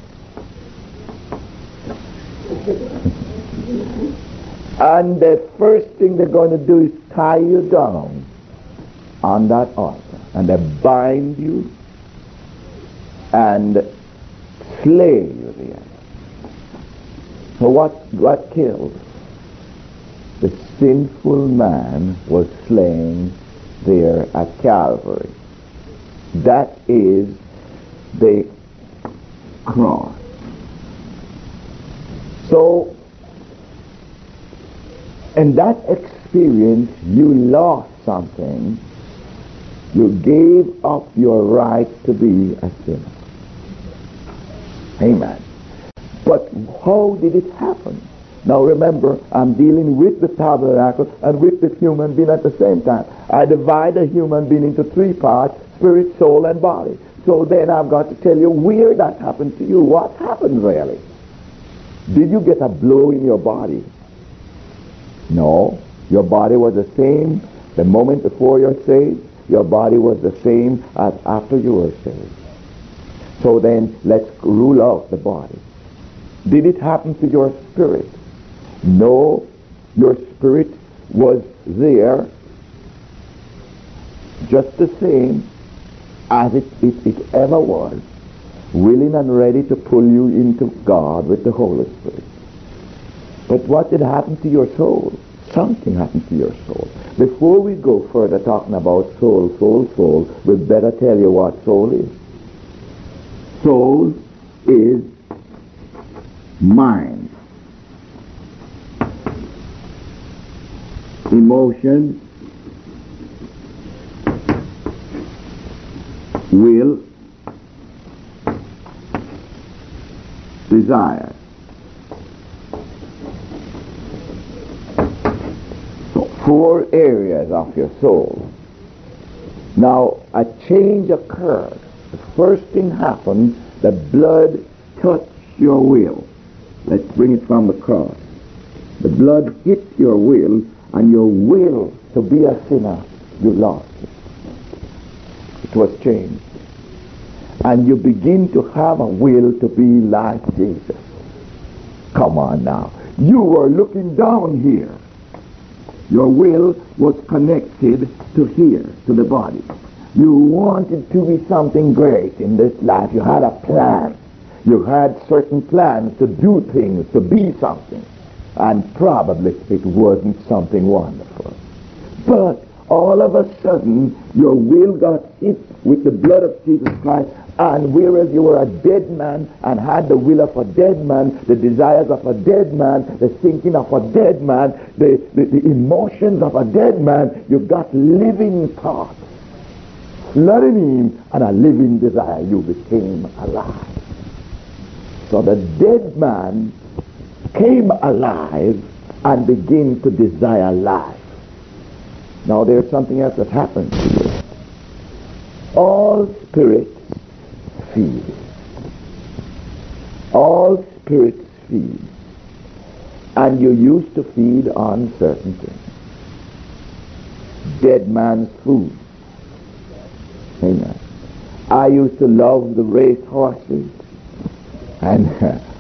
And the first thing they're going to do is tie you down on that altar. And they bind you and slay you there. So what killed? The sinful man was slain there at Calvary. That is the cross. So, in that experience, you lost something. You gave up your right to be a sinner. Amen. But how did it happen? Now remember, I'm dealing with the tabernacle and with the human being at the same time. I divide the human being into 3 parts, spirit, soul, and body. So then I've got to tell you where that happened to you. What happened really? Did you get a blow in your body? No. Your body was the same the moment before you're saved. Your body was the same as after you were saved. So then, let's rule out the body. Did it happen to your spirit? No. Your spirit was there just the same as it ever was, willing and ready to pull you into God with the Holy Spirit. But what did happen to your soul? Something happened to your soul. Before we go further talking about soul, we better tell you what soul is. Soul is mind, emotion, will, desire. So 4 areas of your soul. Now a change occurred. The first thing happened, the blood touched your will. Let's bring it from the cross. The blood hit your will, and your will to be a sinner, you lost it. It was changed. And you begin to have a will to be like Jesus. Come on now. You were looking down here. Your will was connected to here, to the body. You wanted to be something great in this life. You had a plan. You had certain plans to do things, to be something. And probably it wasn't something wonderful. But all of a sudden, your will got hit with the blood of Jesus Christ, and whereas you were a dead man and had the will of a dead man, the desires of a dead man, the thinking of a dead man, the emotions of a dead man, you got living thoughts flooding in, and a living desire. You became alive. So the dead man came alive and began to desire life. Now there's something else that happens to you. All spirits feed. All spirits feed. And you used to feed on certain things. Dead man's food. Amen. I used to love the race horses and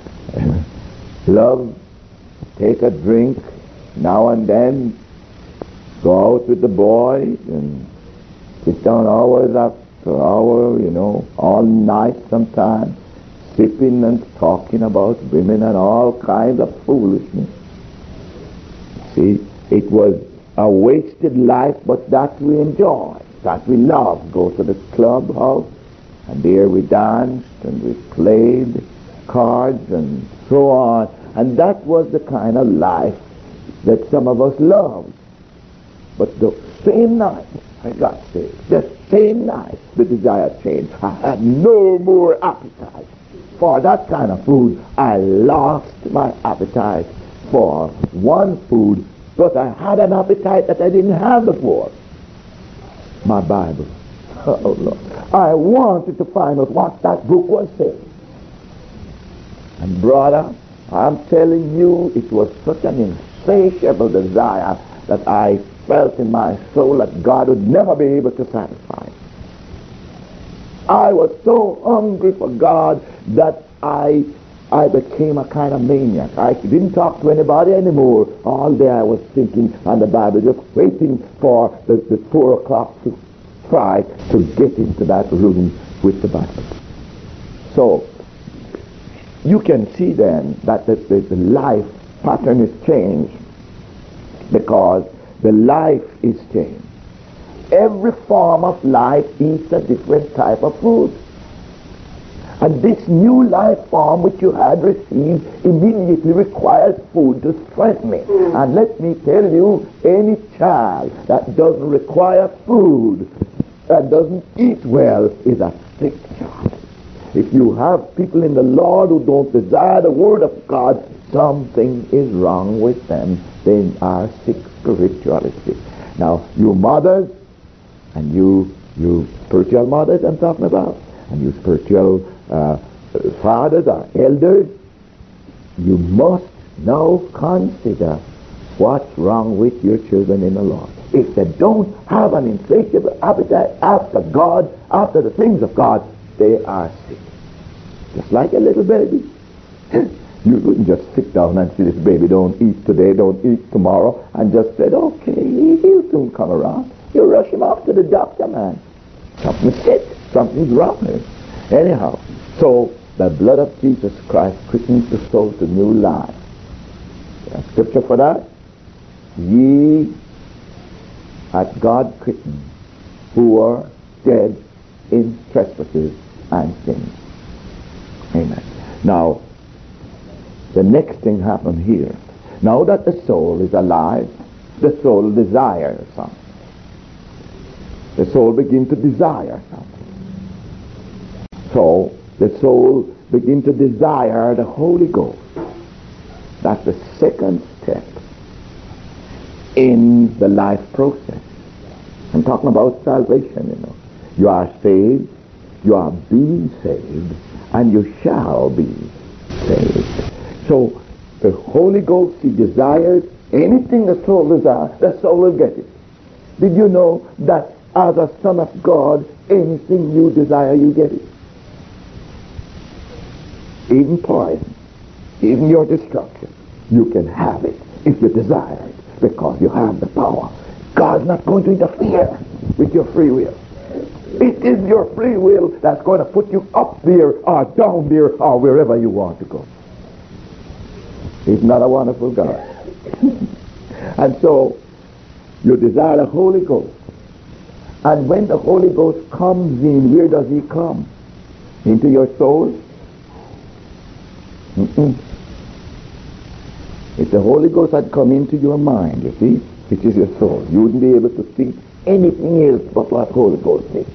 love take a drink now and then, go out with the boys and sit down hours after hour, all night sometimes, sipping and talking about women and all kinds of foolishness. See, it was a wasted life, but that we enjoyed, that we loved. Go to the clubhouse, and there we danced and we played cards and so on. And that was the kind of life that some of us loved. But the same night I got saved, the same night the desire changed. I had no more appetite for that kind of food. I lost my appetite for one food, but I had an appetite that I didn't have before. My Bible. Oh Lord. I wanted to find out what that book was saying. And brother, I'm telling you, it was such an insatiable desire that I felt in my soul that God would never be able to satisfy. I was so hungry for God that I became a kind of maniac. I didn't talk to anybody anymore. All day I was thinking on the Bible, just waiting for the 4 o'clock to try to get into that room with the Bible. So, you can see then that the life pattern is changed because the life is changed. Every form of life eats a different type of food. And this new life form which you had received immediately requires food to strengthen it. And let me tell you, any child that doesn't require food, that doesn't eat well, is a sick child. If you have people in the Lord who don't desire the Word of God, something is wrong with them. They are sick spiritually. Now, you mothers, and you spiritual mothers I'm talking about, and you spiritual fathers or elders, you must now consider what's wrong with your children in the Lord. If they don't have an insatiable appetite after God, after the things of God, they are sick. Just like a little baby. You wouldn't just sit down and see this baby don't eat today, don't eat tomorrow, and just said, okay, he'll soon come around. You rush him off to the doctor, man. Something's sick. Something's wrong with him. Anyhow, so the blood of Jesus Christ quickens the soul to new life. There's scripture for that. Ye at God quickened, who were dead in trespasses and sins. Amen. Now, the next thing happened here. Now that the soul is alive, the soul desires something. The soul begins to desire something. So the soul begins to desire the Holy Ghost. That's the second step in the life process. I'm talking about salvation, you know. You are saved, you are being saved, and you shall be saved. So the Holy Ghost, He desires anything the soul desires, the soul will get it. Did you know that as a son of God, anything you desire, you get it? Even poison, even your destruction, you can have it if you desire it, because you have the power. God's not going to interfere with your free will. It is your free will that's going to put you up there or down there or wherever you want to go. He's not a wonderful God. And so you desire the Holy Ghost. And when the Holy Ghost comes in, where does He come? Into your soul? If the Holy Ghost had come into your mind, you see, which is your soul, you wouldn't be able to see anything else but what Holy Ghost is.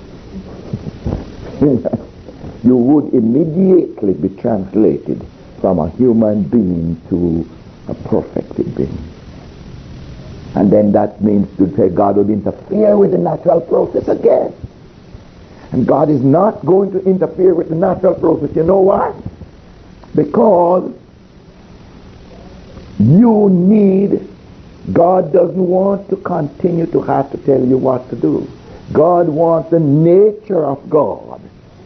You would immediately be translated from a human being to a perfected being. And then that means to say God would interfere with the natural process again. And God is not going to interfere with the natural process. You know why? Because you need, God doesn't want to continue to have to tell you what to do. God wants the nature of God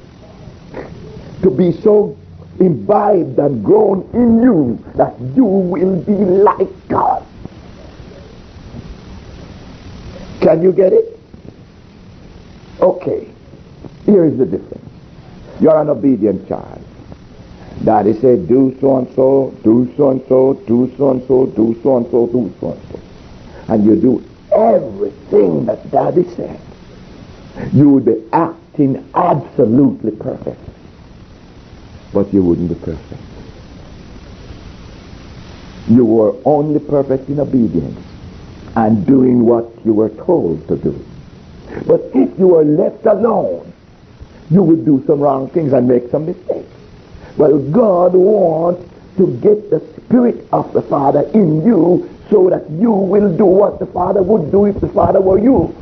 to be so imbibed and grown in you that you will be like God. Can you get it? Okay. Here is the difference. You're an obedient child. Daddy said, do so and so, do so and so, do so and so, do so and so, do so and so. And you do everything that Daddy said. You would be acting absolutely perfect. But you wouldn't be perfect. You were only perfect in obedience and doing what you were told to do. But if you were left alone, you would do some wrong things and make some mistakes. Well, God wants to get the Spirit of the Father in you so that you will do what the Father would do if the Father were you.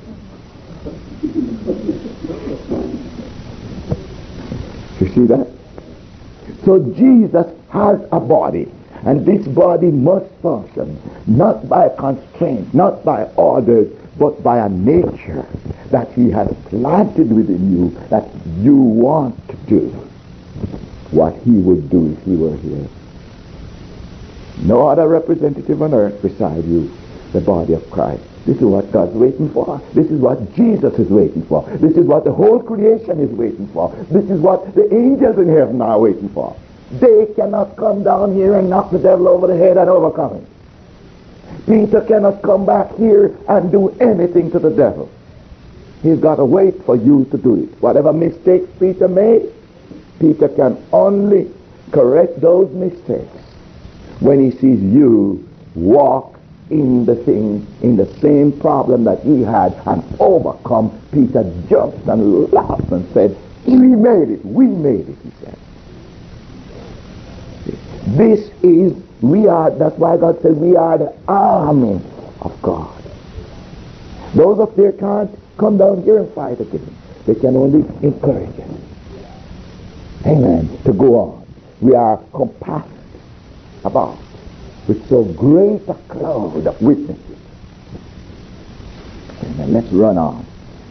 You see that? So Jesus has a body, and this body must function not by constraint, not by orders, but by a nature that He has planted within you that you want to do what He would do if He were here. No other representative on earth beside you, the body of Christ. This is what God's waiting for. This is what Jesus is waiting for. This is what the whole creation is waiting for. This is what the angels in heaven are waiting for. They cannot come down here and knock the devil over the head and overcome him. Peter cannot come back here and do anything to the devil. He's got to wait for you to do it. Whatever mistakes Peter made, Peter can only correct those mistakes when he sees you walk in the thing, in the same problem that he had and overcome. Peter jumped and laughed and said, we made it, he said. This is, that's why God said we are the army of God. Those up there can't come down here and fight again. They can only encourage us. Amen. To go on. We are compassed about with so great a cloud of witnesses. Amen. Let's run on.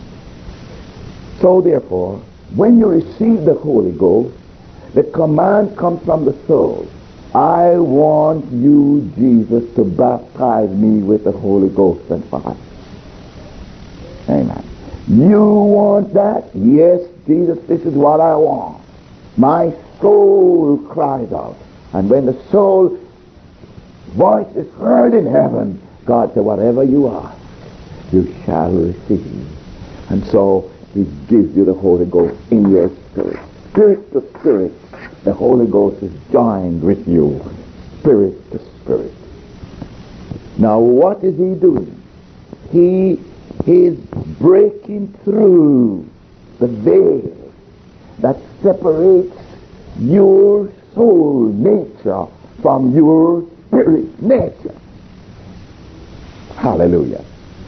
So therefore, when you receive the Holy Ghost, the command comes from the soul. I want you, Jesus, to baptize me with the Holy Ghost and fire. Amen. You want that? Yes, Jesus, this is what I want. My soul cries out. And when the soul voice is heard in heaven, God said, whatever you ask, you shall receive. And so He gives you the Holy Ghost in your spirit. Spirit to spirit. the Holy Ghost is joined with you, spirit to spirit. Now what is he doing? He is breaking through the veil that separates your soul nature from your spirit nature. Hallelujah.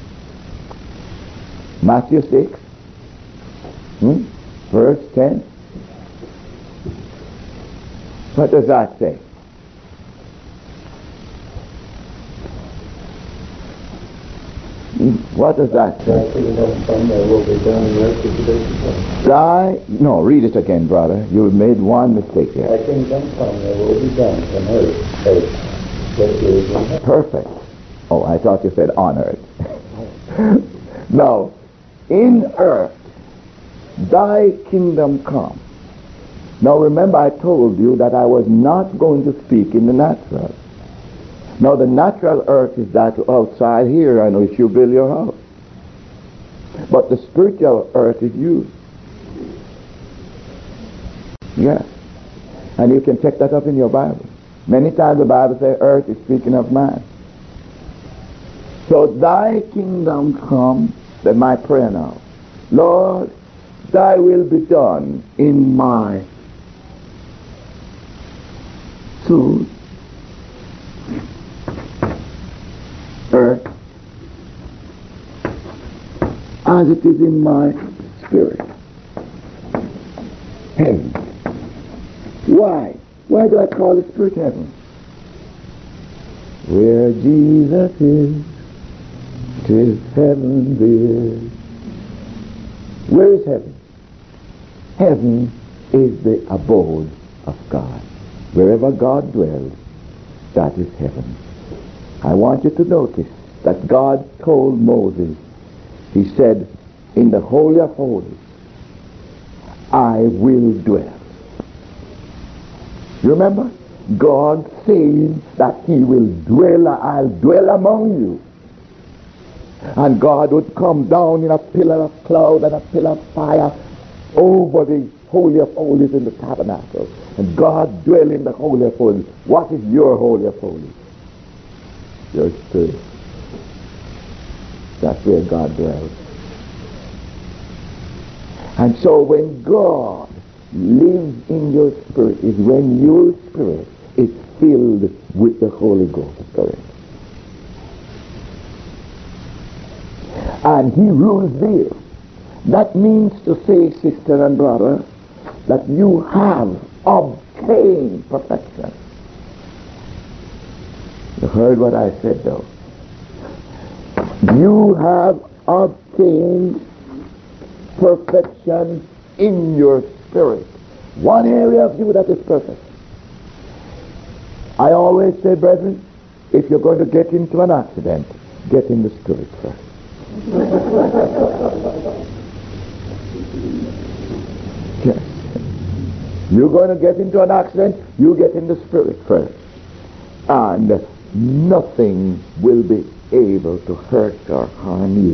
Matthew 6, verse 10. What does that say? What does that say? No, read it again, brother. You made one mistake here. Thy kingdom come, there will be done on earth as it is in heaven. Perfect. Oh, I thought you said on earth. No, in earth, thy kingdom come. Now remember, I told you that I was not going to speak in the natural. Now the natural earth is that outside here on which you build your house. But the spiritual earth is you. Yes. And you can check that up in your Bible. Many times the Bible says earth is speaking of man. So thy kingdom come, that's my prayer now. Lord, thy will be done in my soul, earth, as it is in my spirit, heaven. Why? Why do I call it spirit heaven? Where Jesus is, 'tis heaven there. Where is heaven? Heaven is the abode of God. Wherever God dwells, that is heaven. I want you to notice that God told Moses, he said, in the Holy of Holies, I will dwell. You remember? God saying that he will dwell, I'll dwell among you. And God would come down in a pillar of cloud and a pillar of fire over the Holy of Holies in the tabernacle. And God dwell in the Holy of Holies. What is your Holy of Holies? Your spirit. That's where God dwells. And so when God lives in your spirit is when your spirit is filled with the Holy Ghost Spirit. And he rules there. That means to say, sister and brother, that you have obtained perfection. You heard what I said though. You have obtained perfection in your spirit. One area of you that is perfect. I always say, brethren, if you're going to get into an accident, get in the spirit first. Yes. You're going to get into an accident, you get in the spirit first. And nothing will be able to hurt or harm you.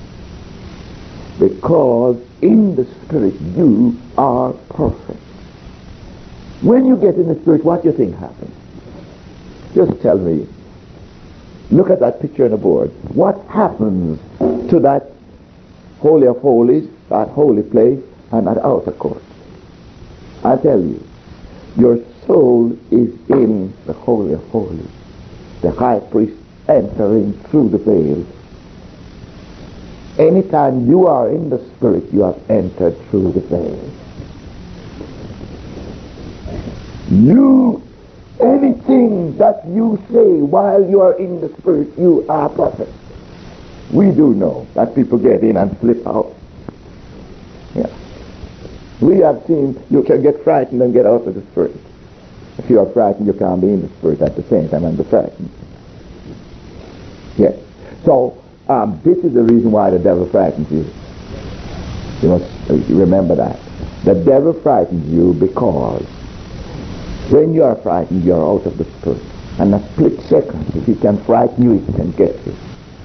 Because in the spirit you are perfect. When you get in the spirit, what do you think happens? Just tell me. Look at that picture on the board. What happens to that Holy of Holies, that holy place, and that outer court? I tell you, your soul is in the Holy of Holies. The high priest entering through the veil. Anytime you are in the spirit, you have entered through the veil. Anything that you say while you are in the spirit, you are perfect. We do know that people get in and slip out. Yeah. We have seen you can get frightened and get out of the spirit. If you are frightened, you can't be in the spirit at the same time and be frightened. Yes. So, this is the reason why the devil frightens you. You must remember that. The devil frightens you because when you are frightened, you are out of the spirit. And a split second, if he can frighten you, he can get you.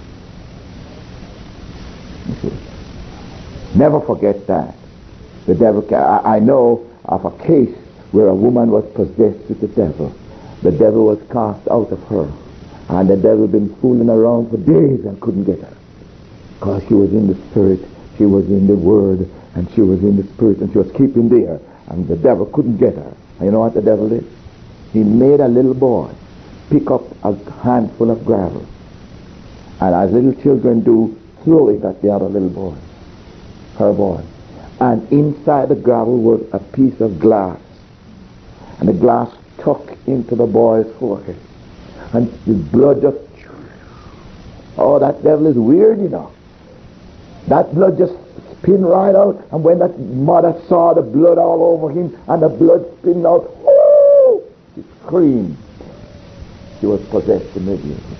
You see? Never forget that. The devil can, I know of a case where a woman was possessed with the devil. The devil was cast out of her. And the devil been fooling around for days and couldn't get her. Because she was in the Spirit, she was in the Word, and she was in the Spirit, and she was keeping there. And the devil couldn't get her. And you know what the devil did? He made a little boy pick up a handful of gravel. And as little children do, throw it at the other little boy, her boy. And inside the gravel was a piece of glass. And the glass stuck into the boy's forehead. And his blood just... Oh, that devil is weird, you know. That blood just spin right out. And when that mother saw the blood all over him and the blood spin out, oh, she screamed. She was possessed immediately.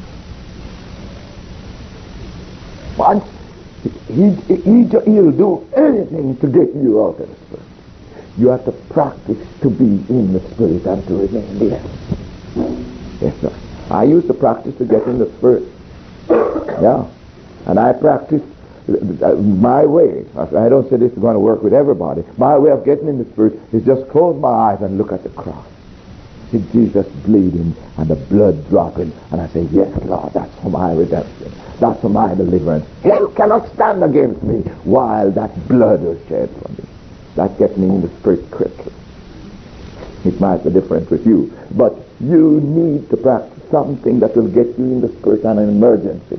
Once he'll do anything to get you out of the Spirit. You have to practice to be in the Spirit and to remain there. Yes, sir. I used to practice to get in the Spirit. Yeah. And I practice my way. I don't say this is going to work with everybody. My way of getting in the Spirit is just close my eyes and look at the cross. See Jesus bleeding and the blood dropping. And I say, yes, Lord, that's for my redemption. That's for my deliverance. Hell cannot stand against me while that blood was shed for me. That gets me in the Spirit quickly. It might be different with you. But you need to practice something that will get you in the Spirit on an emergency.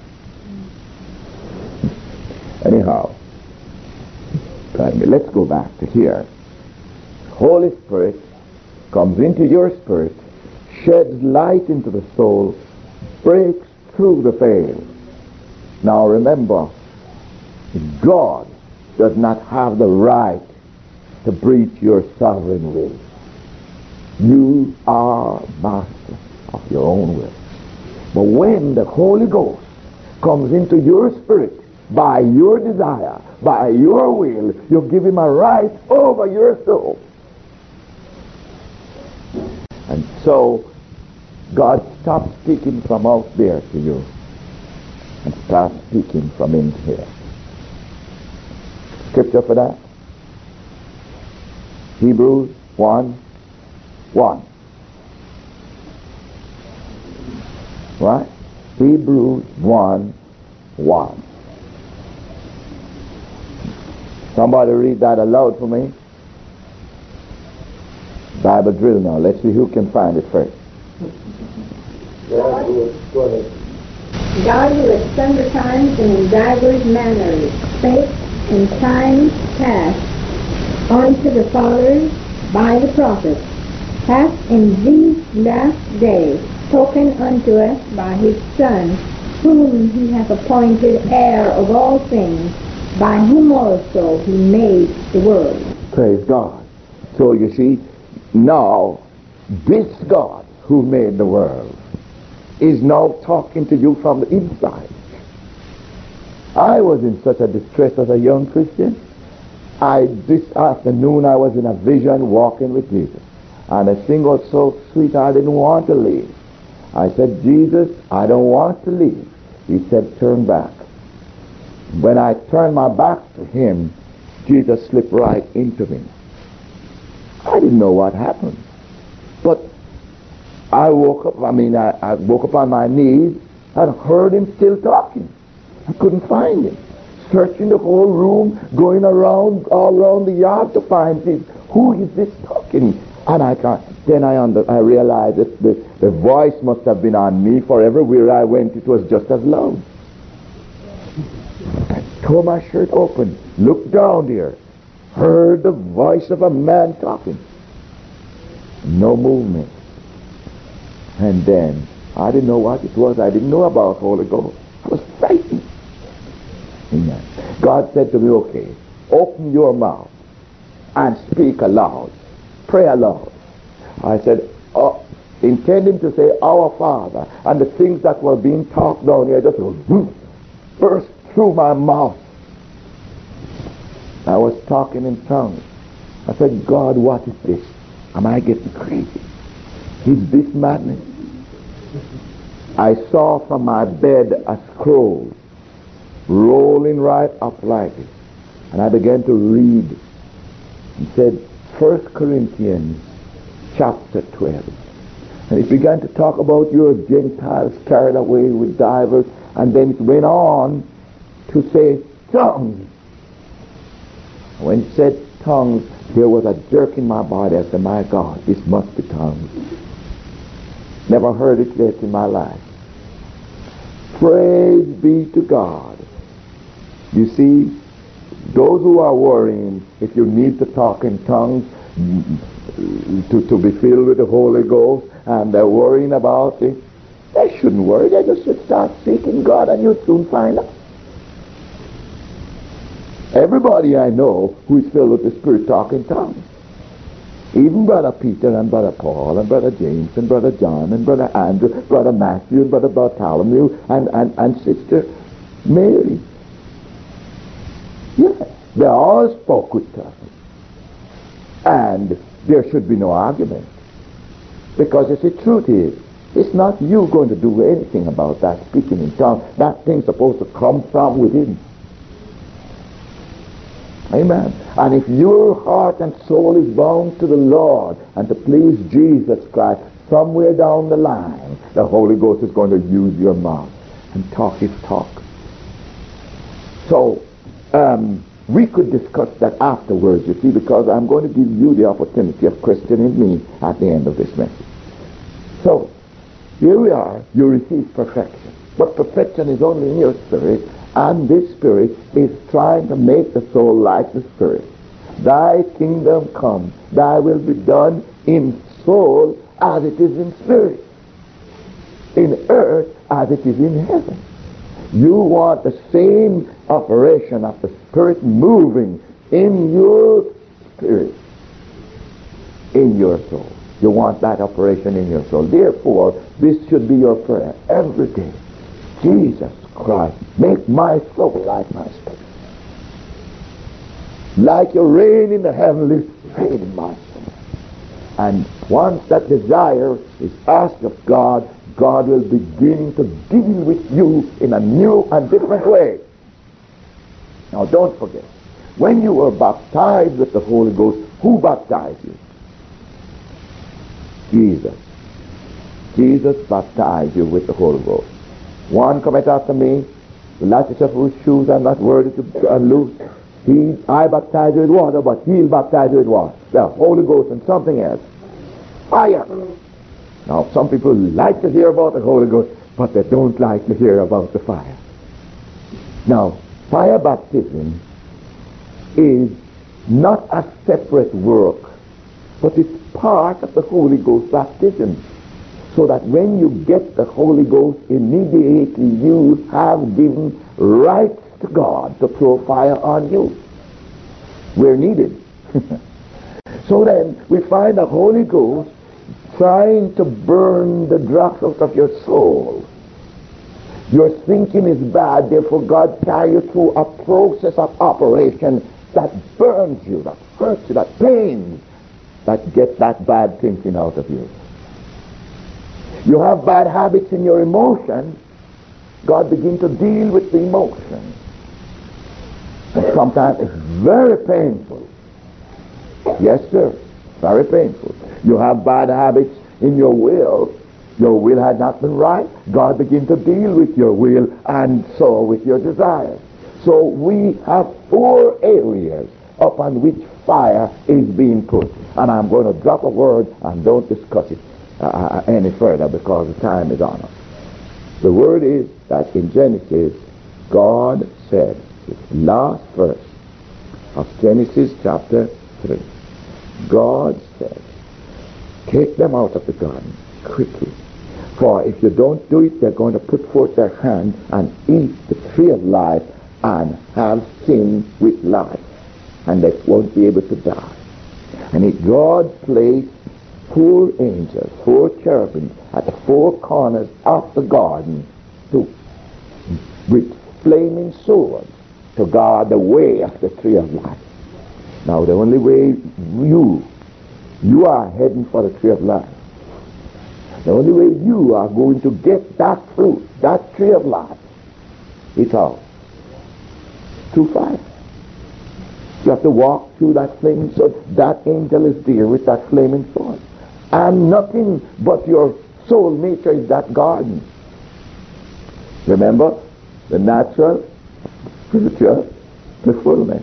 Anyhow, let's go back to here. Holy Spirit comes into your spirit, sheds light into the soul, breaks through the veil. Now remember, God does not have the right to breach your sovereign will. You are master of your own will. But when the Holy Ghost comes into your spirit, by your desire, by your will, you give him a right over your soul. And so God stops speaking from out there to you and starts speaking from in here. Scripture for that? Hebrews 1:1. Right? Hebrews 1:1. Somebody read that aloud for me. Bible drill now. Let's see who can find it first. Go ahead. God who at sundry times and in divers manners spake in times past unto the fathers by the prophets, hath in these last days spoken unto us by his Son, whom he hath appointed heir of all things, by whom also he made the world. Praise God. So you see, now this God who made the world is now talking to you from the inside. I was in such a distress as a young Christian. This afternoon I was in a vision walking with Jesus. And the thing was so sweet I didn't want to leave. I said, Jesus, I don't want to leave. He said, turn back. When I turned my back to him, Jesus slipped right into me. I didn't know what happened. But I woke up, I woke up on my knees and heard him still talking. I couldn't find him. Searching the whole room, going around, all around the yard to find him. Who is this talking? And I can't. Then I realized that the voice must have been on me, for everywhere I went it was just as loud. I tore my shirt open, looked down there, heard the voice of a man talking. No movement. And then I didn't know what it was. I didn't know about Holy Ghost. I was frightened. Amen. God said to me, okay, open your mouth and speak aloud. Pray aloud. I said, intending to say, our Father, and the things that were being talked down here just burst through my mouth. I was talking in tongues. I said, God, what is this? Am I getting crazy? Is this madness? I saw from my bed a scroll rolling right up like it. And I began to read. He said, 1 Corinthians chapter 12. And it began to talk about your Gentiles carried away with divers, and then it went on to say tongues. When it said tongues, there was a jerk in my body. I said, my God, this must be tongues. Never heard it yet in my life. Praise be to God. You see, those who are worrying, if you need to talk in tongues, to be filled with the Holy Ghost, and they're worrying about it, they shouldn't worry. They just should start seeking God, and you'll soon find out. Everybody I know who is filled with the Spirit talk in tongues. Even Brother Peter and Brother Paul and Brother James and Brother John and Brother Andrew, Brother Matthew and Brother Bartholomew and Sister Mary. Yes, they all spoke with tongues. And there should be no argument. Because you see, truth is, it's not you going to do anything about that speaking in tongues. That thing's supposed to come from within. Amen. And if your heart and soul is bound to the Lord and to please Jesus Christ, somewhere down the line, the Holy Ghost is going to use your mouth and talk his talk. So, we could discuss that afterwards, you see, because I'm going to give you the opportunity of questioning me at the end of this message. So, here we are. You receive perfection. But perfection is only in your spirit, and this spirit is trying to make the soul like the spirit. Thy kingdom come, thy will be done in soul as it is in spirit, in earth as it is in heaven. You want the same operation of the Spirit moving in your spirit, in your soul. You want that operation in your soul. Therefore, this should be your prayer every day. Jesus Christ, make my soul like my spirit. Like your rain in the heavenlies, rain in my soul. And once that desire is asked of God, God will begin to deal with you in a new and different way. Now don't forget, when you were baptized with the Holy Ghost, who baptized you? Jesus. Jesus baptized you with the Holy Ghost. One cometh after me, the latchet of whose shoes I'm not worthy to unloose. I baptize you with water, but he'll baptize you with what? The Holy Ghost and something else. Fire. Now, some people like to hear about the Holy Ghost, but they don't like to hear about the fire. Now, fire baptism is not a separate work, but it's part of the Holy Ghost baptism. So that when you get the Holy Ghost, immediately you have given rights to God to throw fire on you. We're needed. So then, we find the Holy Ghost trying to burn the dross out of your soul. Your thinking is bad, therefore God carries you through a process of operation that burns you, that hurts you, that pains, that gets that bad thinking out of you. You have bad habits in your emotions, God begins to deal with the emotion. And sometimes it's very painful. Yes, sir, very painful. You have bad habits in your will has not been right. God begins to deal with your will and so with your desires. So we have 4 areas upon which fire is being put. And I'm going to drop a word and don't discuss it any further because the time is on us. The word is that in Genesis, God said, the last verse of Genesis chapter 3, God said, take them out of the garden quickly. For if you don't do it, they're going to put forth their hand and eat the tree of life and have sin with life. And they won't be able to die. And God placed 4 angels, 4 cherubims at the 4 corners of the garden with flaming swords to guard the way of the tree of life. Now the only way you are heading for the tree of life, the only way you are going to get that fruit, that tree of life, it's all through fire. You have to walk through that flaming sword. That angel is there with that flaming sword. And nothing but your soul nature is that garden. Remember? The natural, spiritual, the fullness.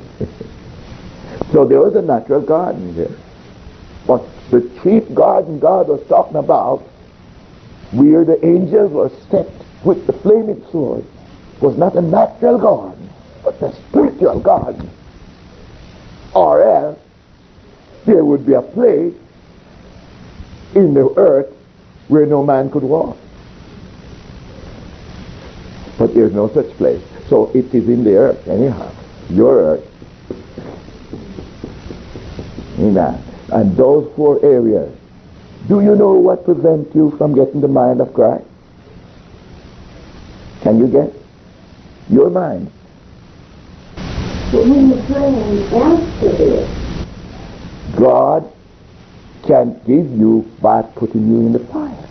So there was a natural garden here. But the chief garden God was talking about, where the angels were set with the flaming sword, was not a natural garden, but a spiritual garden. Or else there would be a place in the earth where no man could walk. But there's no such place. So it is in the earth anyhow. Your earth. Amen. And those 4 areas. Do you know what prevents you from getting the mind of Christ? Can you guess? Your mind. But when you pray and ask for it, God can give you by putting you in the fire.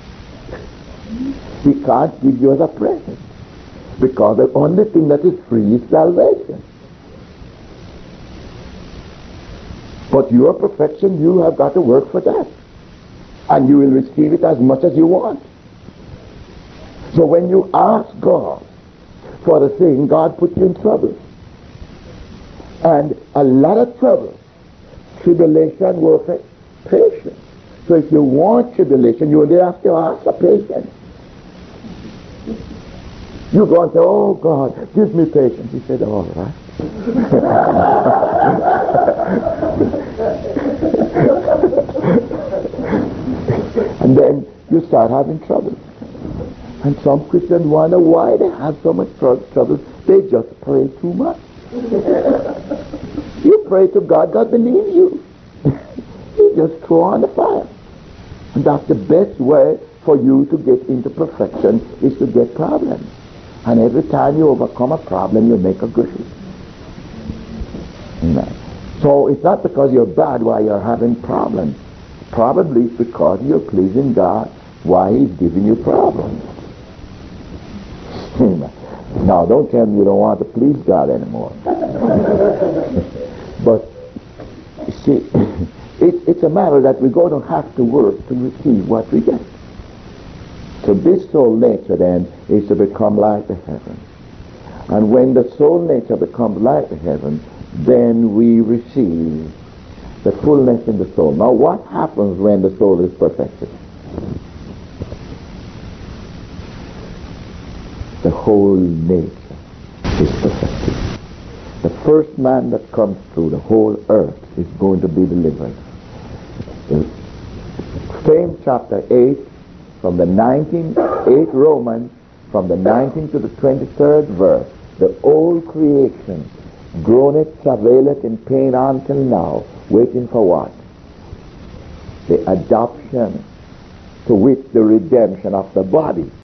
He can't give you as a present. Because the only thing that is free is salvation. But your perfection, you have got to work for that. And you will receive it as much as you want. So when you ask God for the thing, God puts you in trouble. And a lot of trouble, tribulation worketh patience. So if you want tribulation, you only have to ask for patience. You go and say, oh God, give me patience. He said, all right. And then you start having trouble. And some Christians wonder why they have so much trouble. They just pray too much. You pray to God, God believes you. You just throw on the fire. And that's the best way for you to get into perfection, is to get problems. And every time you overcome a problem, you make a good. Amen. So it's not because you're bad why you're having problems. Probably it's because you're pleasing God why He's giving you problems. Amen. Now don't tell me you don't want to please God anymore. But you see, it's a matter that we're going to have to work to receive what we get. So this soul nature then is to become like the heaven. And when the soul nature becomes like the heaven, then we receive the fullness in the soul. Now what happens when the soul is perfected? The whole nature is perfected. The first man that comes through the whole earth is going to be delivered. The same chapter 8, from the 19th, 8 Romans, from the 19th to the 23rd verse, the old creation groaneth, travaileth in pain until now, waiting for what? The adoption, to which the redemption of the body.